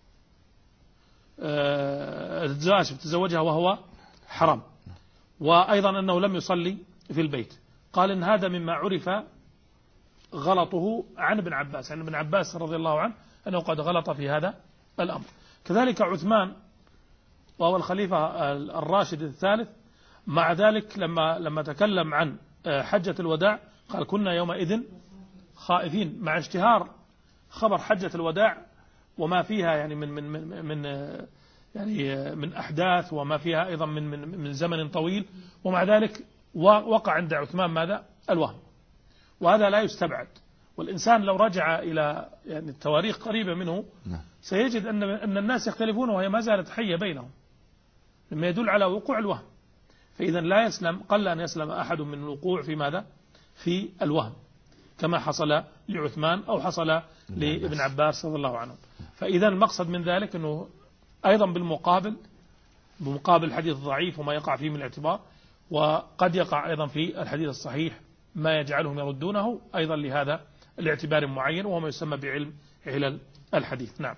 أه تزوجها وهو حرام، وأيضا أنه لم يصلي في البيت. قال إن هذا مما عرف غلطه عن ابن عباس، عن ابن عباس رضي الله عنه أنه قد غلط في هذا الأمر. كذلك عثمان وهو الخليفة الراشد الثالث، مع ذلك لما لما تكلم عن حجة الوداع قال كنا يومئذ خائفين، مع اشتهار خبر حجة الوداع وما فيها يعني من من من, من يعني من أحداث وما فيها أيضا من من من زمن طويل، ومع ذلك وقع عند عثمان ماذا؟ الوهم، وهذا لا يستبعد. والإنسان لو رجع إلى يعني التواريخ قريبة منه سيجد أن أن الناس يختلفون وهي ما زالت حية بينهم، مما يدل على وقوع الوهم. فإذا لا يسلم، قل أن يسلم أحد من الوقوع في ماذا؟ في الوهم، كما حصل لعثمان أو حصل لابن عباس رضي الله عنه. فإذا المقصد من ذلك أنه أيضا بالمقابل بمقابل الحديث الضعيف وما يقع فيه من الاعتبار، وقد يقع أيضا في الحديث الصحيح ما يجعلهم يردونه أيضا لهذا الاعتبار معين، وهو ما يسمى بعلم علل الحديث. نعم.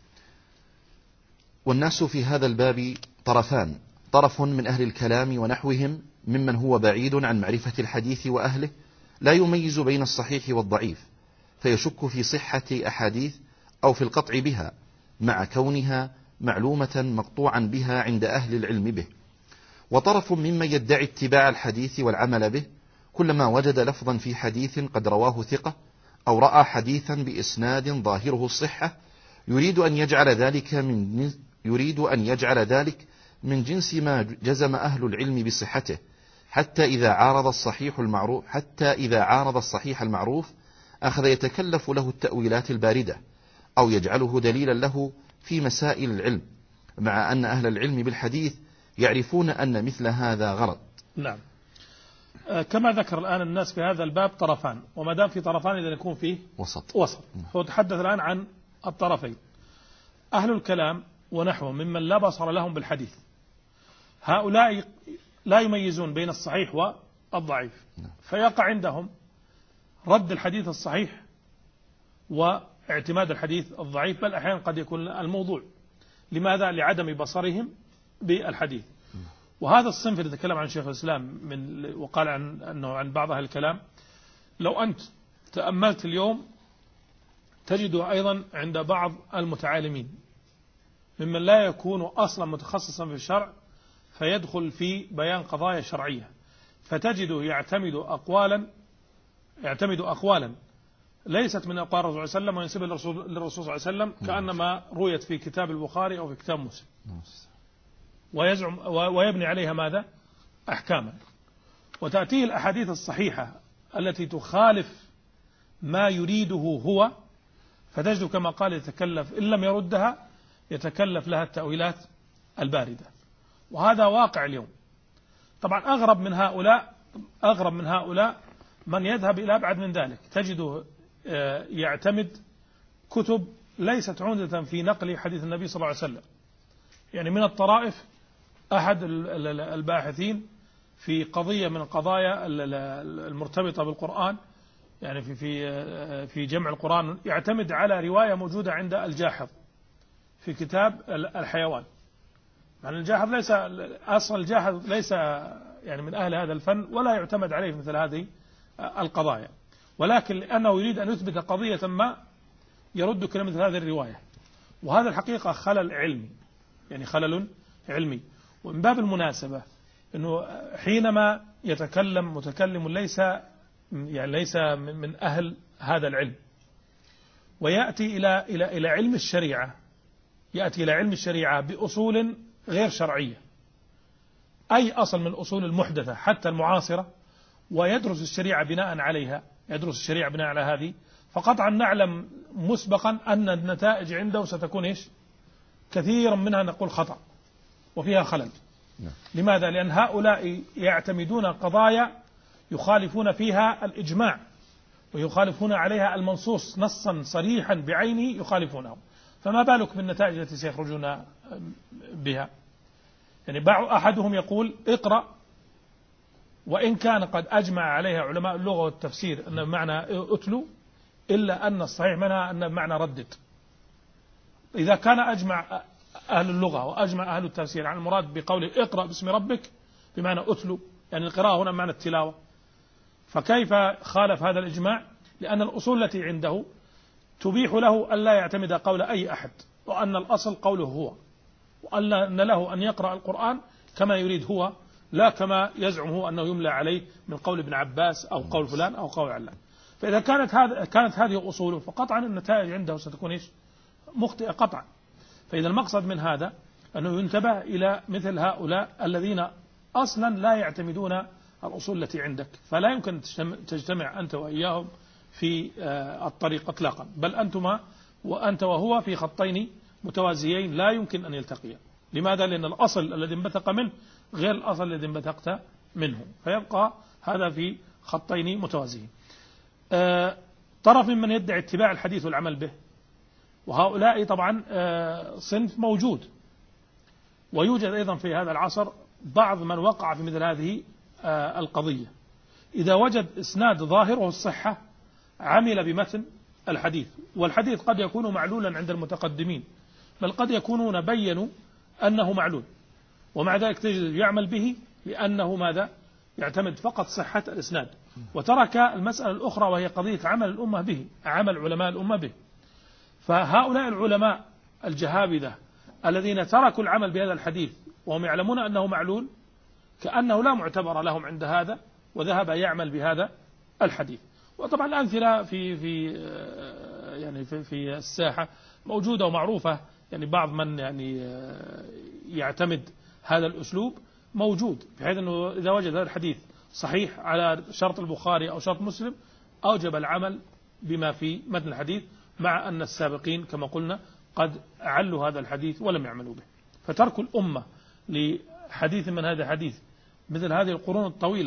والناس في هذا الباب طرفان، طرف من أهل الكلام ونحوهم ممن هو بعيد عن معرفة الحديث وأهله، لا يميز بين الصحيح والضعيف، فيشك في صحة أحاديث أو في القطع بها مع كونها معلومة مقطوعا بها عند أهل العلم به. وطرف ممن يدعي اتباع الحديث والعمل به، كلما وجد لفظا في حديث قد رواه ثقة أو رأى حديثا بإسناد ظاهره الصحة يريد أن يجعل ذلك من يريد أن يجعل ذلك من جنس ما جزم أهل العلم بصحته، حتى إذا عارض الصحيح المعروف حتى إذا عارض الصحيح المعروف أخذ يتكلف له التأويلات الباردة أو يجعله دليلا له في مسائل العلم، مع أن أهل العلم بالحديث يعرفون أن مثل هذا غلط. نعم. كما ذكر الآن الناس في هذا الباب طرفان، وما دام في طرفان إذا يكون فيه وسط وسط. هو تحدث الآن عن الطرفين. أهل الكلام ونحوهم ممن لا بصر لهم بالحديث، هؤلاء لا يميزون بين الصحيح والضعيف، فيقع عندهم رد الحديث الصحيح واعتماد الحديث الضعيف، بل أحيانا قد يكون الموضوع. لماذا؟ لعدم بصرهم بالحديث. وهذا الصنف اللي تكلم عن شيخ الإسلام من وقال عن أنه عن بعض أهل الكلام، لو أنت تأملت اليوم تجده أيضا عند بعض المتعالمين ممن لا يكون أصلا متخصصا في الشرع، فيدخل في بيان قضايا شرعية، فتجده يعتمد أقوالا يعتمد أقوالا ليست من أقوال الرسول صلى الله عليه وسلم وينسبها للرسول للرسول صلى الله عليه وسلم، كأنما رويت في كتاب البخاري أو في كتاب مسلم، ويزعم ويبني عليها ماذا؟ أحكاما. وتأتيه الأحاديث الصحيحة التي تخالف ما يريده هو، فتجد كما قال يتكلف إن لم يردها يتكلف لها التأويلات الباردة. وهذا واقع اليوم. طبعا أغرب من هؤلاء أغرب من هؤلاء من يذهب إلى أبعد من ذلك، تجده يعتمد كتب ليست عمدة في نقل حديث النبي صلى الله عليه وسلم. يعني من الطرائف أحد الباحثين في قضية من القضايا المرتبطة بالقرآن، يعني في في في جمع القرآن، يعتمد على رواية موجودة عند الجاحظ في كتاب الحيوان. يعني الجاحظ ليس أصل الجاحظ ليس يعني من أهل هذا الفن، ولا يعتمد عليه مثل هذه القضايا، ولكن لأنه يريد أن يثبت قضية ما يرد كلمة مثل هذه الرواية. وهذا الحقيقة خلل علمي، يعني خلل علمي. ومن باب المناسبة أنه حينما يتكلم متكلم ليس يعني ليس من أهل هذا العلم ويأتي إلى إلى إلى علم الشريعة، يأتي إلى علم الشريعة بأصول غير شرعية، أي أصل من الأصول المحدثة حتى المعاصرة، ويدرس الشريعة بناء عليها، يدرس الشريعة بناء على هذه، فقطعا نعلم مسبقا أن النتائج عنده ستكون إيش؟ كثيرا منها نقول خطأ وفيها خلل. لماذا؟ لأن هؤلاء يعتمدون قضايا يخالفون فيها الإجماع ويخالفون عليها المنصوص نصا صريحا بعينه يخالفونه، فما بالك بالنتائج التي سيخرجون بها. يعني باع أحدهم يقول اقرأ، وإن كان قد أجمع عليها علماء اللغة والتفسير أن معنى أتلو، إلا أن الصحيح منها أن معنى ردد. إذا كان أجمع أهل اللغة وأجمع أهل التفسير عن المراد بقوله اقرأ باسم ربك بمعنى أتلو، يعني القراءة هنا معنى التلاوة، فكيف خالف هذا الإجماع؟ لأن الأصول التي عنده تبيح له ألا يعتمد قول أي أحد، وأن الأصل قوله هو، وأن له أن يقرأ القرآن كما يريد هو، لا كما يزعم هو أنه يملى عليه من قول ابن عباس أو قول فلان أو قول علان. فإذا كانت هذا كانت هذه أصوله، فقطعا النتائج عنده ستكون إيش؟ مخطئة قطعا. فإذا المقصد من هذا أنه ينتبه إلى مثل هؤلاء الذين أصلا لا يعتمدون الأصول التي عندك، فلا يمكن تجتمع أنت وإياهم في الطريق إطلاقا، بل أنتما وأنت وهو في خطين متوازيين لا يمكن أن يلتقيا. لماذا؟ لأن الأصل الذي انبثق منه غير الأصل الذي انبثقت منه، فيبقى هذا في خطين متوازيين. طرف ممن يدعي اتباع الحديث والعمل به، وهؤلاء طبعا صنف موجود، ويوجد أيضا في هذا العصر بعض من وقع في مثل هذه القضية. إذا وجد إسناد ظاهره الصحة عمل بمتن الحديث، والحديث قد يكون معلولا عند المتقدمين، بل قد يكونون بينوا أنه معلول، ومع ذلك تجد يعمل به لأنه ماذا؟ يعتمد فقط صحة الإسناد، وترك المسألة الأخرى وهي قضية عمل الأمة به، عمل علماء الأمة به. فهؤلاء العلماء الجهابذة الذين تركوا العمل بهذا الحديث وهم يعلمون أنه معلول، كأنه لا معتبر لهم عند هذا، وذهب يعمل بهذا الحديث. وطبعا الأمثلة في في يعني في, في الساحة موجودة ومعروفة، يعني بعض من يعني يعتمد هذا الأسلوب موجود، بحيث أنه إذا وجد هذا الحديث صحيح على شرط البخاري أو شرط مسلم أوجب العمل بما في متن الحديث، مع أن السابقين كما قلنا قد أعلوا هذا الحديث ولم يعملوا به. فترك الأمة لحديث من هذا الحديث مثل هذه القرون الطويلة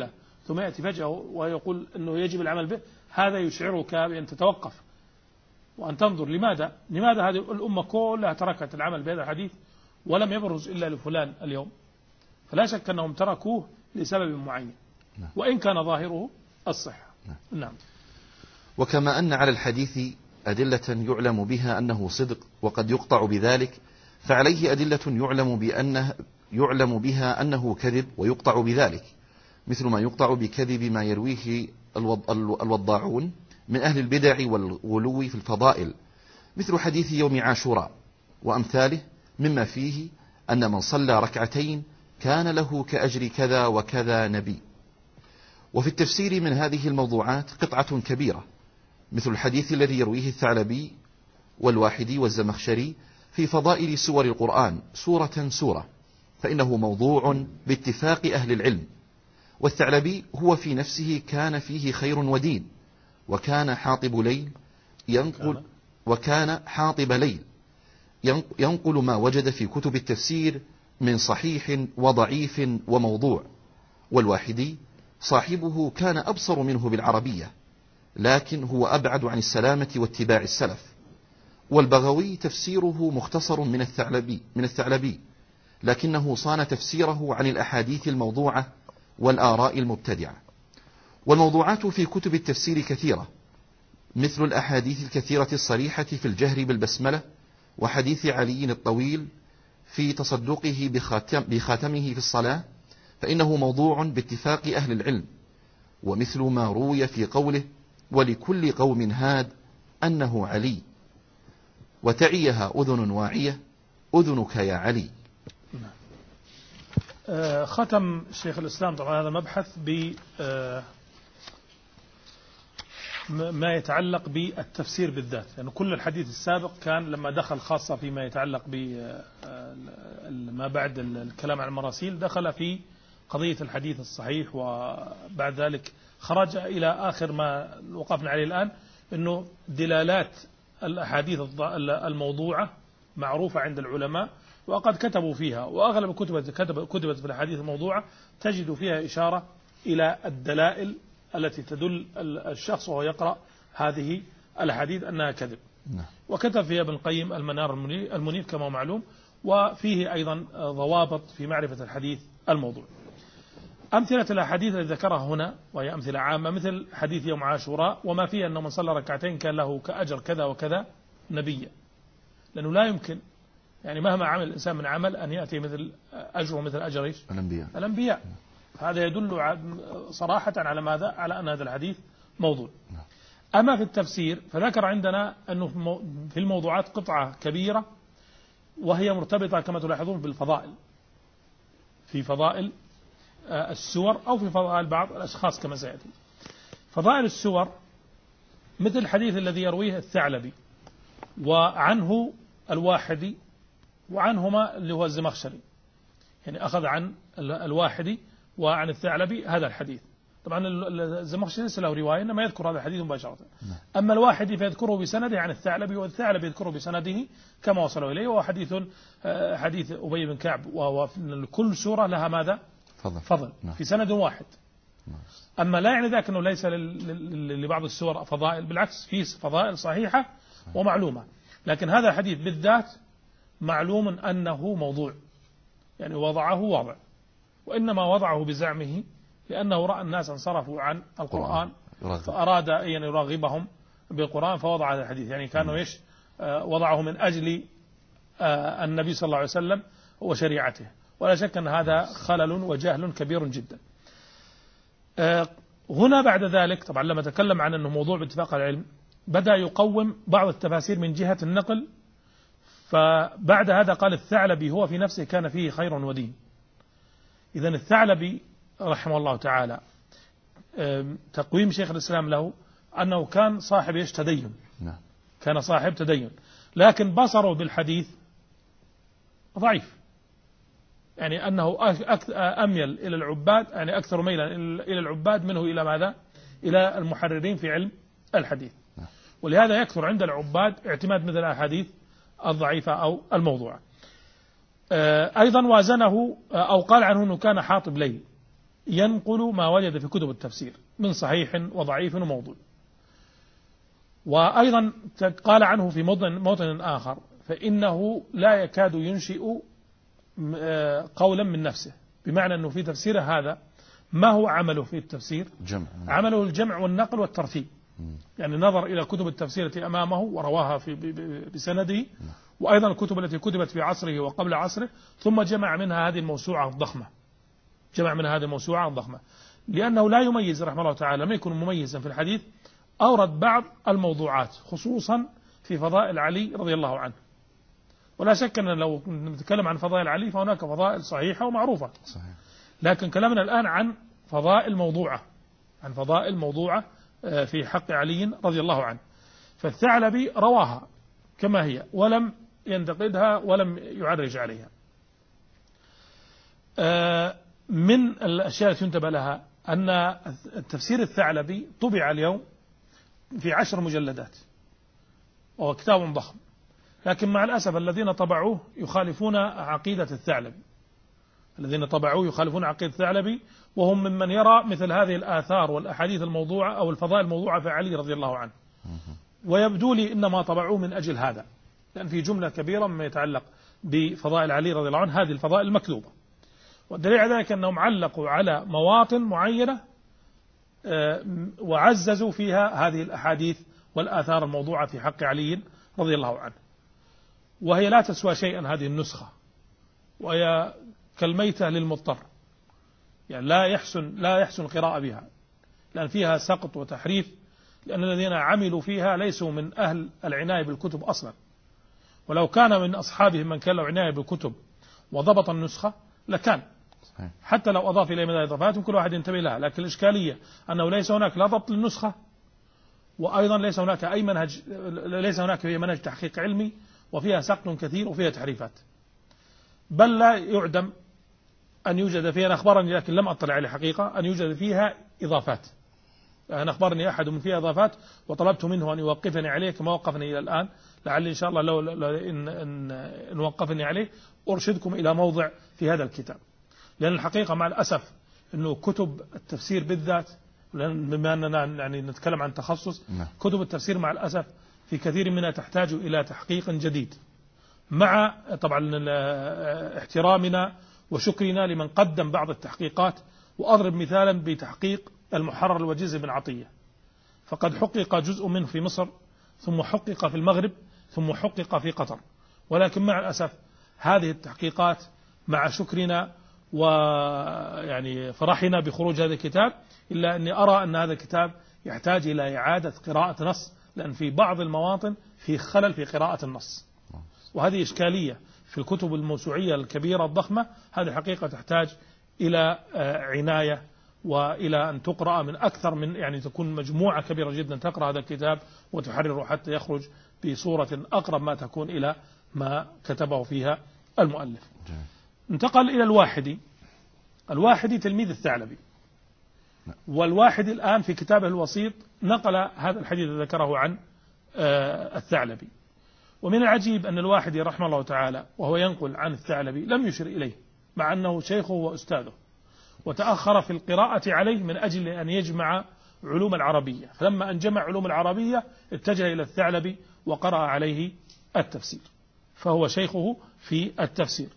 ثم يأتي فجأة ويقول أنه يجب العمل به، هذا يشعرك بأن تتوقف وأن تنظر لماذا لماذا هذه الأمة كلها تركت العمل بهذا الحديث ولم يبرز إلا لفلان اليوم. فلا شك أنهم تركوه لسبب معين وإن كان ظاهره الصحة. نعم. وكما أن على الحديث أدلة يعلم بها أنه صدق وقد يقطع بذلك، فعليه أدلة يعلم بأنه يعلم بها أنه كذب ويقطع بذلك، مثل ما يقطع بكذب ما يرويه الوضاعون من أهل البدع والغلو في الفضائل، مثل حديث يوم عاشوراء وأمثاله، مما فيه أن من صلى ركعتين كان له كأجر كذا وكذا نبي. وفي التفسير من هذه الموضوعات قطعة كبيرة، مثل الحديث الذي يرويه الثعلبي والواحدي والزمخشري في فضائل سور القرآن سورة سورة، فإنه موضوع باتفاق أهل العلم. والثعلبي هو في نفسه كان فيه خير ودين، وكان حاطب ليل ينقل وكان حاطب ليل ينقل ما وجد في كتب التفسير من صحيح وضعيف وموضوع. والواحدي صاحبه كان أبصر منه بالعربية، لكن هو أبعد عن السلامة واتباع السلف. والبغوي تفسيره مختصر من الثعلبي من الثعلبي لكنه صان تفسيره عن الأحاديث الموضوعة والآراء المبتدعة. والموضوعات في كتب التفسير كثيرة، مثل الأحاديث الكثيرة الصريحة في الجهر بالبسملة، وحديث علي الطويل في تصدقه بخاتم بخاتمه في الصلاة، فإنه موضوع باتفاق أهل العلم. ومثل ما روي في قوله ولكل قوم هاد أنه علي، وتعيها أذن واعية أذنك يا علي. آه ختم شيخ الإسلام طبعا هذا المبحث ب آه ما يتعلق بالتفسير بالذات، يعني كل الحديث السابق كان لما دخل خاصة فيما يتعلق بما بعد الكلام عن المراسيل دخل في قضية الحديث الصحيح، وبعد ذلك خرج إلى آخر ما وقفنا عليه الآن، أنه دلالات الأحاديث الموضوعة معروفة عند العلماء وقد كتبوا فيها، وأغلب الكتب كتبت في الأحاديث الموضوعة تجد فيها إشارة إلى الدلائل التي تدل الشخص وهو يقرأ هذه الأحاديث أنها كذب. وكتب فيها ابن القيم المنار المنيف كما هو معلوم، وفيه أيضا ضوابط في معرفة الحديث الموضوع. أمثلة الأحاديث التي ذكرها هنا وهي أمثلة عامة، مثل حديث يوم عاشوراء وما فيه أنه من صلى ركعتين كان له كأجر كذا وكذا نبيا، لأنه لا يمكن يعني مهما عمل الإنسان من عمل أن يأتي مثل أجره مثل أجر إيش؟ الأنبياء. الأنبياء هذا يدل صراحة على ماذا؟ على أن هذا الحديث موضوع. أما في التفسير فذكر عندنا أنه في الموضوعات قطعة كبيرة وهي مرتبطة كما تلاحظون بالفضائل، في فضائل السور أو في فضائل بعض الأشخاص كما سيأتي. فضائل السور مثل الحديث الذي يرويه الثعلبي وعنه الواحدي وعنهما اللي هو الزمخشري، يعني أخذ عن الواحدي وعن الثعلبي هذا الحديث. طبعا الزمخشري ليس له رواية إنما يذكر هذا الحديث مباشرة، أما الواحدي فيذكره بسنده عن الثعلبي، والثعلبي يذكره بسنده كما وصلوا إليه، وهو حديث حديث أبي بن كعب، وهو كل سورة لها ماذا؟ فضل, فضل في سند واحد. أما لا يعني ذاك أنه ليس لبعض السور فضائل، بالعكس في فضائل صحيحة ومعلومة، لكن هذا الحديث بالذات معلوم أنه موضوع، يعني وضعه وضع، وإنما وضعه بزعمه لأنه رأى الناس انصرفوا عن القرآن فأراد أن يرغبهم بالقرآن فوضع هذا الحديث، يعني كانوا إيش وضعه من أجل النبي صلى الله عليه وسلم وشريعته. ولا شك أن هذا خلل وجهل كبير جدا. هنا بعد ذلك طبعا لما تكلم عن أنه موضوع باتفاق العلم بدأ يقوم بعض التفاسير من جهة النقل، فبعد هذا قال الثعلبي هو في نفسه كان فيه خير ودين. إذن الثعلبي رحمه الله تعالى تقويم شيخ الإسلام له أنه كان صاحب إيش تدين، كان صاحب تدين، لكن بصره بالحديث ضعيف، يعني أنه أميل إلى العباد، يعني أكثر ميلا إلى العباد منه إلى ماذا؟ إلى المحررين في علم الحديث. ولهذا يكثر عند العباد اعتماد مثل الأحاديث الضعيفة أو الموضوعة. أيضا وازنه أو قال عنه أنه كان حاطب ليل، ينقل ما وجد في كتب التفسير من صحيح وضعيف وموضوع. وأيضا قال عنه في موطن, موطن آخر فإنه لا يكاد ينشئ قولا من نفسه، بمعنى أنه في تفسيره هذا ما هو عمله في التفسير؟ جمع. عمله الجمع والنقل والترتيب، يعني نظر إلى كتب التفسير التي أمامه ورواها في بسنده، وأيضا الكتب التي كتبت في عصره وقبل عصره، ثم جمع منها هذه الموسوعة الضخمة جمع منها هذه الموسوعة الضخمة لأنه لا يميز رحمه الله تعالى، لم يكن مميزا في الحديث، أورد بعض الموضوعات خصوصا في فضائل علي رضي الله عنه. ولا شك أن لو نتكلم عن فضائل علي فهناك فضائل صحيحة ومعروفة، صحيح. لكن كلامنا الآن عن فضائل موضوعة عن فضائل موضوعة في حق علي رضي الله عنه. فالثعلبي رواها كما هي ولم ينتقدها ولم يعرج عليها. من الأشياء التي ينتبه لها أن التفسير الثعلبي طبع اليوم في عشر مجلدات وهو كتاب ضخم، لكن مع الأسف الذين طبعوه يخالفون عقيدة الثعلبي الذين طبعوه يخالفون عقيدة الثعلبي وهم ممن يرى مثل هذه الآثار والأحاديث الموضوعة أو الفضائل الموضوعة في علي رضي الله عنه. ويبدو لي إنما طبعوه من أجل هذا، لأن في جملة كبيرة مما يتعلق بفضائل علي رضي الله عنه هذه الفضائل المكذوبة. والدليل على ذلك أنهم علقوا على مواطن معينة وعززوا فيها هذه الأحاديث والآثار الموضوعة في حق علي رضي الله عنه، وهي لا تسوى شيئا هذه النسخة، وهي كالميتة للمضطر، يعني لا يحسن لا يحسن القراءة بها، لأن فيها سقط وتحريف، لأن الذين عملوا فيها ليسوا من أهل العناية بالكتب أصلا، ولو كان من أصحابهم من كان له عناية بالكتب وضبط النسخة لكان حتى لو أضاف إليه من الإضافات كل واحد ينتبه لها. لكن الإشكالية أنه ليس هناك لا ضبط للنسخة، وأيضا ليس هناك أي منهج ليس هناك فيها منهج تحقيق علمي، وفيها سقط كثير وفيها تحريفات، بل لا يعدم أن يوجد فيها، أنا أخبرني لكن لم أطلع عليه حقيقة، أن يوجد فيها إضافات. أنا أخبرني أحد من فيها إضافات وطلبت منه أن يوقفني عليه كما وقفني إلى الآن، لعل إن شاء الله لو, لو إن, إن, إن وقفني عليه أرشدكم إلى موضع في هذا الكتاب. لأن الحقيقة مع الأسف أنه كتب التفسير بالذات، بما أننا يعني نتكلم عن تخصص، كتب التفسير مع الأسف في كثير منها تحتاج إلى تحقيق جديد، مع طبعا احترامنا وشكرنا لمن قدم بعض التحقيقات. وأضرب مثالا بتحقيق المحرر الوجيز بن عطية، فقد حقق جزء منه في مصر، ثم حقق في المغرب، ثم حقق في قطر. ولكن مع الأسف هذه التحقيقات مع شكرنا ويعني فرحنا بخروج هذا الكتاب، إلا أني أرى أن هذا الكتاب يحتاج إلى إعادة قراءة نص، لأن في بعض المواطن في خلل في قراءة النص، وهذه إشكالية في الكتب الموسوعية الكبيرة الضخمة. هذه حقيقة تحتاج إلى عناية وإلى أن تقرأ من أكثر من يعني تكون مجموعة كبيرة جدا تقرأ هذا الكتاب وتحرره حتى يخرج بصورة أقرب ما تكون إلى ما كتبه فيها المؤلف. انتقل إلى الواحدي. الواحدي تلميذ الثعلبي، والواحدي الآن في كتابه الوسيط نقل هذا الحديث ذكره عن الثعلبي. ومن العجيب أن الواحدي رحمه الله تعالى وهو ينقل عن الثعلبي لم يشر إليه، مع أنه شيخه وأستاذه، وتأخر في القراءة عليه من أجل أن يجمع علوم العربية، فلما أن جمع علوم العربية اتجه إلى الثعلبي وقرأ عليه التفسير، فهو شيخه في التفسير.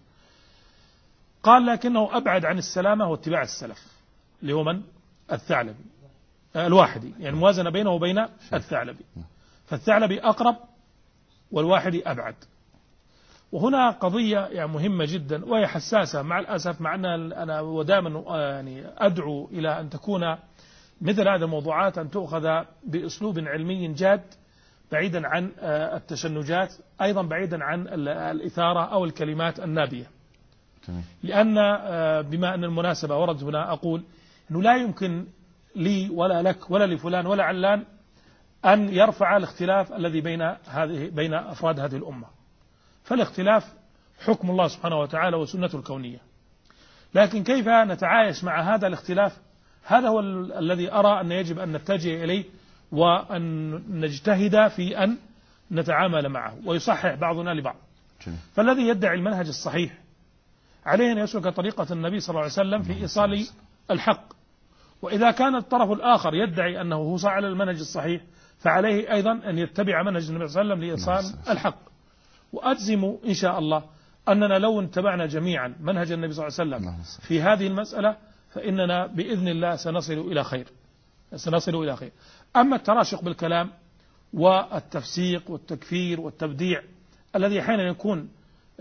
قال لكنه أبعد عن السلامة واتباع السلف، اللي هو من؟ الثعلبي الواحدي، يعني موازنة بينه وبين الثعلبي، فالثعلبي أقرب والواحدي أبعد. وهنا قضية يعني مهمة جدا وهي حساسة مع الأسف، مع أن أنا ودائما يعني أدعو إلى أن تكون مثل هذه الموضوعات أن تؤخذ بأسلوب علمي جاد، بعيدا عن التشنجات، أيضا بعيدا عن الإثارة أو الكلمات النابية. لأن بما أن المناسبة ورد هنا أقول أنه لا يمكن لي ولا لك ولا لفلان ولا علان أن يرفع الاختلاف الذي بين هذه بين أفراد هذه الأمة، فالاختلاف حكم الله سبحانه وتعالى وسنته الكونية. لكن كيف نتعايش مع هذا الاختلاف؟ هذا هو الذي أرى أن يجب أن نتجه إليه وأن نجتهد في أن نتعامل معه، ويصحح بعضنا لبعض. فالذي يدعي المنهج الصحيح عليه أن يسلك طريقة النبي صلى الله عليه وسلم في إيصال الحق. وإذا كان الطرف الآخر يدعي أنه هو على المنهج الصحيح فعليه أيضا أن يتبع منهج النبي صلى الله عليه وسلم لإيصال الحق. وأجزم إن شاء الله أننا لو اتبعنا جميعا منهج النبي صلى الله عليه وسلم في هذه المسألة فإننا بإذن الله سنصل إلى خير سنصل إلى خير. أما التراشق بالكلام والتفسيق والتكفير والتبديع الذي أحيانا يكون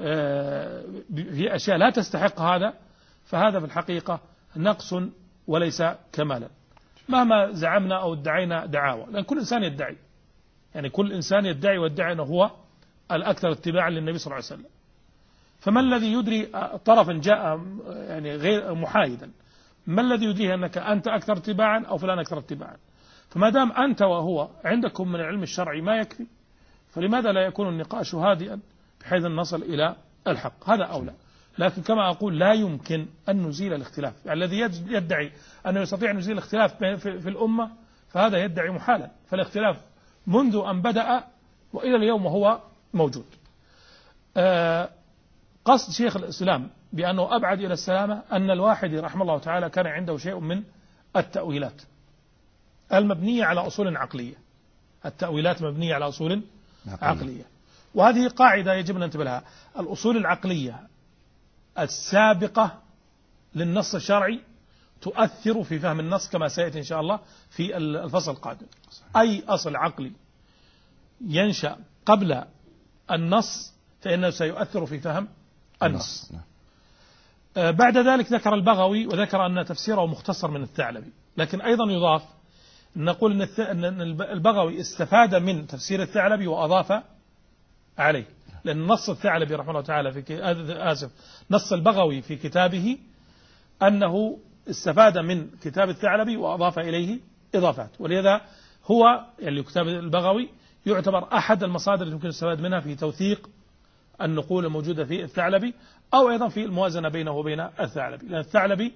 في أشياء لا تستحق هذا، فهذا في الحقيقة نقص وليس كمالا مهما زعمنا أو ادعينا دعاوى، لأن كل إنسان يدعي، يعني كل إنسان يدعي ويدعي أنه هو الأكثر اتباعا للنبي صلى الله عليه وسلم. فما الذي يدري طرفا جاء يعني غير محايدا، ما الذي يدريه أنك أنت أكثر اتباعا أو فلان أكثر اتباعا؟ فما دام أنت وهو عندكم من العلم الشرعي ما يكفي، فلماذا لا يكون النقاش هادئا بحيث أن نصل إلى الحق؟ هذا أولى. لكن كما أقول لا يمكن أن نزيل الاختلاف، يعني الذي يدعي أنه يستطيع أن يزيل الاختلاف في الأمة فهذا يدعي محالا، فالاختلاف منذ أن بدأ وإلى اليوم هو موجود. آه قصد شيخ الإسلام بأنه أبعد إلى السلامة أن الواحد رحمه الله تعالى كان عنده شيء من التأويلات المبنية على أصول عقلية. التأويلات مبنية على أصول عقلية، وهذه قاعدة يجب أن ننتبه لها. الأصول العقلية السابقة للنص الشرعي تؤثر في فهم النص كما سيأتي إن شاء الله في الفصل القادم. أي أصل عقلي ينشأ قبل النص فإنه سيؤثر في فهم النص. بعد ذلك ذكر البغوي وذكر أن تفسيره مختصر من الثعلبي، لكن أيضا يضاف نقول أن البغوي استفاد من تفسير الثعلبي وأضاف عليه، لأن نص الثعلبي رحمه الله تعالى في آسف نص البغوي في كتابه أنه استفاد من كتاب الثعلبي وأضاف إليه إضافات، ولذا هو يعني كتاب البغوي يعتبر أحد المصادر التي يمكن الاستفادة منها في توثيق النقول الموجودة في الثعلبي، أو أيضا في الموازنة بينه وبين الثعلبي. لأن الثعلبي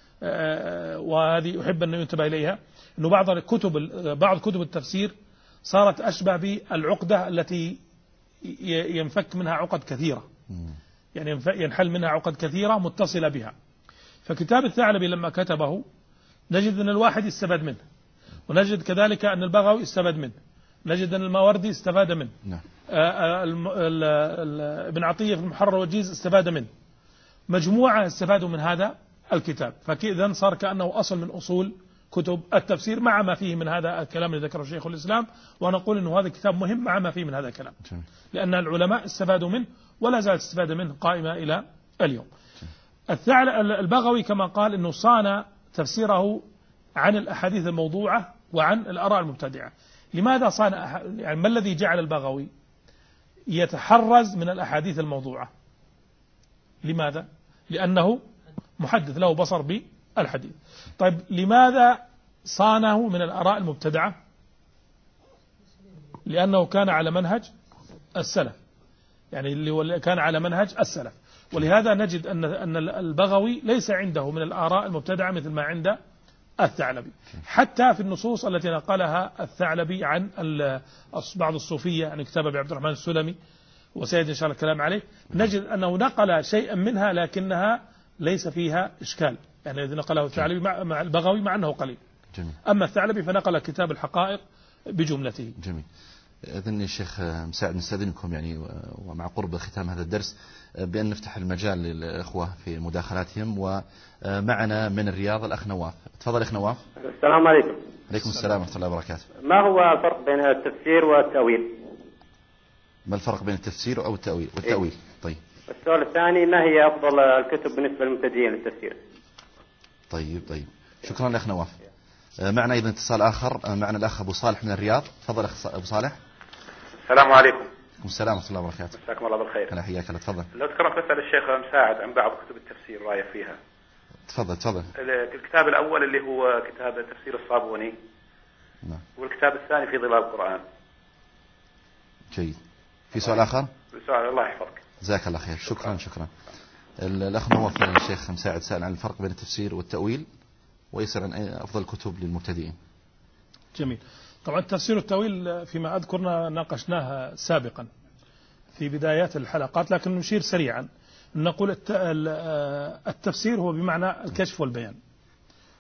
وهذه أحب أن ينتبه إليها أنه بعض كتب بعض كتب التفسير صارت أشبه بالعقدة التي ينفك منها عقد كثيرة، يعني ينحل منها عقد كثيرة متصلة بها. فكتاب الثعلبي لما كتبه نجد أن الواحد استفاد منه، ونجد كذلك أن البغوي استفاد منه، نجد أن الماوردي استفاد منه، ابن عطية في المحرر والوجيز استفاد منه، مجموعة استفادوا من هذا الكتاب. فإذا صار كأنه أصل من أصول كتب التفسير مع ما فيه من هذا الكلام اللي ذكره شيخ الإسلام. ونقول أنه هذا الكتاب مهم مع ما فيه من هذا الكلام، لأن العلماء استفادوا منه ولا زالت استفادة منه قائمة إلى اليوم. البغوي كما قال أنه صان تفسيره عن الأحاديث الموضوعة وعن الآراء المبتدعة. لماذا صان يعني ما الذي جعل البغوي يتحرز من الأحاديث الموضوعة؟ لماذا؟ لأنه محدث له بصر بالحديث. طيب لماذا صانه من الآراء المبتدعة؟ لأنه كان على منهج السلف، يعني اللي كان على منهج السلف. ولهذا نجد أن أن البغوي ليس عنده من الآراء المبتدعة مثل ما عند الثعلبي، حتى في النصوص التي نقلها الثعلبي عن بعض الصوفية، يعني كتاب أبي عبد الرحمن السلمي وسيأتي إن شاء الله الكلام عليه، نجد أنه نقل شيئا منها لكنها ليس فيها إشكال، يعني الذي نقله الثعلبي مع البغوي مع أنه قليل. جميل. أما الثعلبي فنقل كتاب الحقائق بجملته. جميل. إذن الشيخ مساعد نستأذنكم يعني ومع قرب ختام هذا الدرس بأن نفتح المجال للإخوة في مداخلاتهم، ومعنا من الرياض الأخ نواف. تفضل أخ نواف. السلام عليكم. عليكم السلام ورحمة الله وبركاته. ما هو الفرق بين التفسير والتأويل؟ ما الفرق بين التفسير أو التأويل والتأويل؟ طيب. السؤال الثاني، ما هي أفضل الكتب بالنسبة للمبتدئين للتفسير؟ طيب طيب شكرا لأخ نواف. معنا أيضا اتصال آخر، معنا الأخ أبو صالح من الرياض. تفضل أخ أبو صالح. السلام عليكم. السلام ورحمة الله وبركاته. مساكم الله بالخير. أهلا حياك الله. تفضل. لو تكرمت أسأل الشيخ مساعد عن بعض كتب التفسير رأيه فيها. تفضل تفضل. الكتاب الأول اللي هو كتاب تفسير الصابوني. نعم. والكتاب الثاني في ظلال القرآن. جيد. في سؤال آخر؟ سؤال الله يحفظك. جزاك الله خير. شكرا شكرا. الأخ نواف الشيخ مساعد سأل عن الفرق بين التفسير والتأويل، ويسأل عن أفضل الكتب للمبتدئين. جميل. طبعا التفسير والتأويل فيما أذكرنا ناقشناها سابقا في بدايات الحلقات، لكن نشير سريعا. نقول التفسير هو بمعنى الكشف والبيان،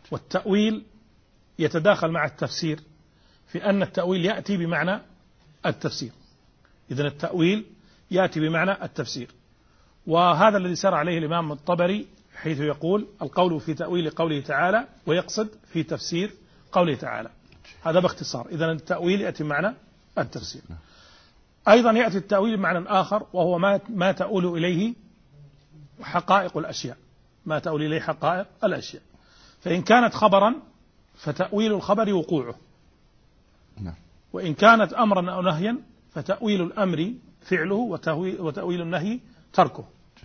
والتأويل يتداخل مع التفسير في أن التأويل يأتي بمعنى التفسير. إذن التأويل يأتي بمعنى التفسير، وهذا الذي سار عليه الإمام الطبري حيث يقول القول في تأويل قوله تعالى ويقصد في تفسير قوله تعالى. هذا باختصار. إذن التأويل يأتي بمعنى التفسير. أيضا يأتي التأويل بمعنى آخر وهو ما ما تؤول إليه حقائق الأشياء، ما تؤول إليه حقائق الأشياء. فإن كانت خبرا فتأويل الخبر وقوعه، وإن كانت أمرا أو نهيا فتأويل الأمر فعله وتأويل النهي تركه.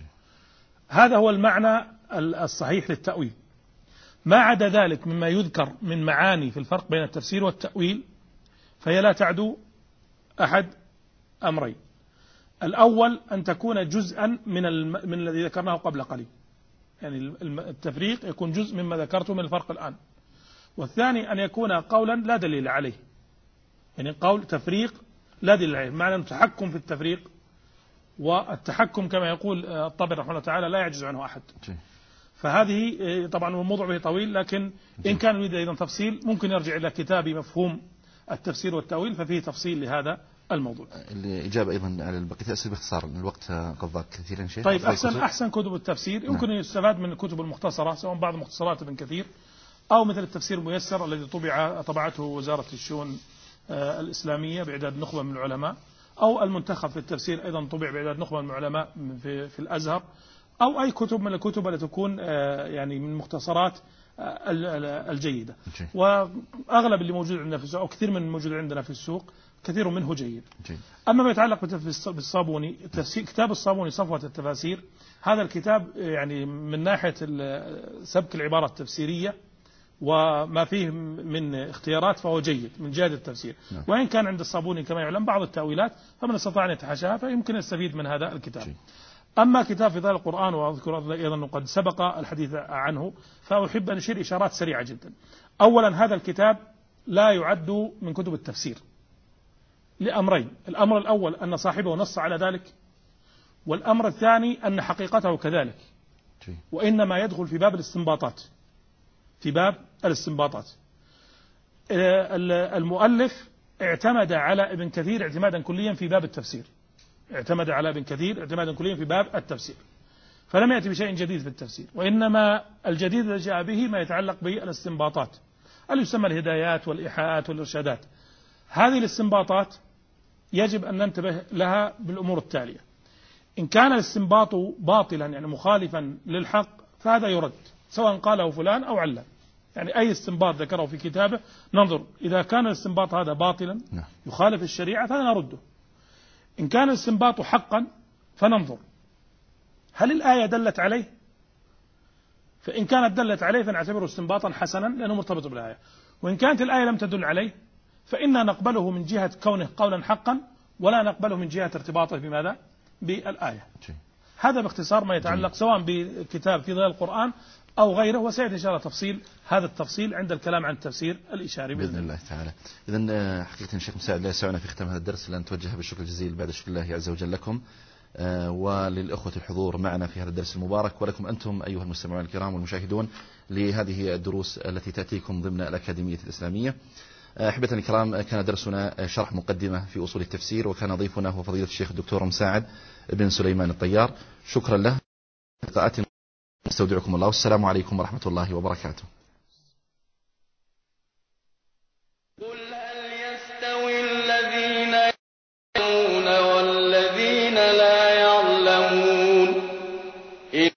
هذا هو المعنى الصحيح للتأويل. ما عدا ذلك مما يذكر من معاني في الفرق بين التفسير والتأويل فهي لا تعدو أحد أمرين. الأول أن تكون جزءا من من الذي ذكرناه قبل قليل، يعني التفريق يكون جزء مما ذكرته من الفرق الآن. والثاني أن يكون قولا لا دليل عليه، يعني قول تفريق لا دليل عليه، معنى التحكم في التفريق، والتحكم كما يقول الطبري رحمه الله تعالى لا يعجز عنه أحد. فهذه طبعا الموضوع به طويل، لكن إن كان يريد أيضا تفصيل ممكن يرجع إلى كتابي مفهوم التفسير والتأويل ففيه تفصيل لهذا الموضوع. الإجابة أيضا على البقية أسئلة باختصار، الوقت قد ضاق كثيرا شيخ. طيب أحسن كتب. أحسن كتب التفسير يمكن نعم. يستفاد من الكتب المختصرة، سواء بعض مختصرات ابن كثير أو مثل التفسير الميسر الذي طبع طبعته وزارة الشؤون الإسلامية بإعداد نخبة من العلماء، أو المنتخب في التفسير أيضا طبع بإعداد نخبة من العلماء في, في الأزهر، أو أي كتب من الكتب التي تكون يعني من المختصرات الجيدة. وأغلب اللي موجود عندنا في السوق أو كثير من الموجود عندنا في السوق كثير منه جيد. جيد. أما ما يتعلق بالصابوني، كتاب الصابوني صفوة التفاسير، هذا الكتاب يعني من ناحية سبك العبارة التفسيرية وما فيه من اختيارات فهو جيد من جهة التفسير. نعم. وإن كان عند الصابوني كما يعلم بعض التأويلات فمن استطاع أن يتحاشاها فيمكن يستفيد من هذا الكتاب. جيد. أما كتاب فضائل القرآن وأذكر أيضا أنه قد سبق الحديث عنه، فأحب أن أشير إشارات سريعة جدا. أولا هذا الكتاب لا يعد من كتب التفسير لأمرين: الأمر الأول أن صاحبه نص على ذلك، والأمر الثاني أن حقيقته كذلك، وإنما يدخل في باب الاستنباطات، في باب الاستنباطات. المؤلف اعتمد على ابن كثير اعتمادا كليا في باب التفسير، اعتمد على ابن كثير اعتمادا كليا في باب التفسير، فلم يأتي بشيء جديد في التفسير، وإنما الجديد الذي جاء به ما يتعلق بالاستنباطات اللي يسمى الهدايات والإيحاءات والإرشادات. هذه الاستنباطات يجب أن ننتبه لها بالأمور التالية: إن كان الاستنباط باطلا يعني مخالفا للحق فهذا يرد، سواء قاله فلان أو علان، يعني أي استنباط ذكره في كتابه ننظر إذا كان الاستنباط هذا باطلا يخالف الشريعة فهذا نرده. إن كان الاستنباط حقا فننظر هل الآية دلت عليه، فإن كانت دلت عليه فنعتبره استنباطا حسنا لأنه مرتبط بالآية، وإن كانت الآية لم تدل عليه فإنا نقبله من جهة كونه قولا حقا ولا نقبله من جهة ارتباطه بماذا؟ بالآية. هذا باختصار ما يتعلق سواء بكتاب في ضياء القرآن أو غيره، وسيأتي إن شاء الله تفصيل هذا التفصيل عند الكلام عن التفسير الإشاري بإذن الله تعالى. إذن حقيقة الشيخ مساعد لا يسعنا في ختام هذا الدرس لأن نتوجه بالشكر الجزيل بعد شكر الله عز وجل لكم وللأخوة الحضور معنا في هذا الدرس المبارك، ولكم أنتم أيها المستمعون الكرام والمشاهدون لهذه الدروس التي تأتيكم ضمن الأكاديمية الإسلامية. أحبتنا الكرام، كان درسنا شرح مقدمة في أصول التفسير، وكان ضيفنا هو فضيلة الشيخ الدكتور مساعد بن سليمان الطيار. شكرا له. نستودعكم الله والسلام عليكم ورحمة الله وبركاته.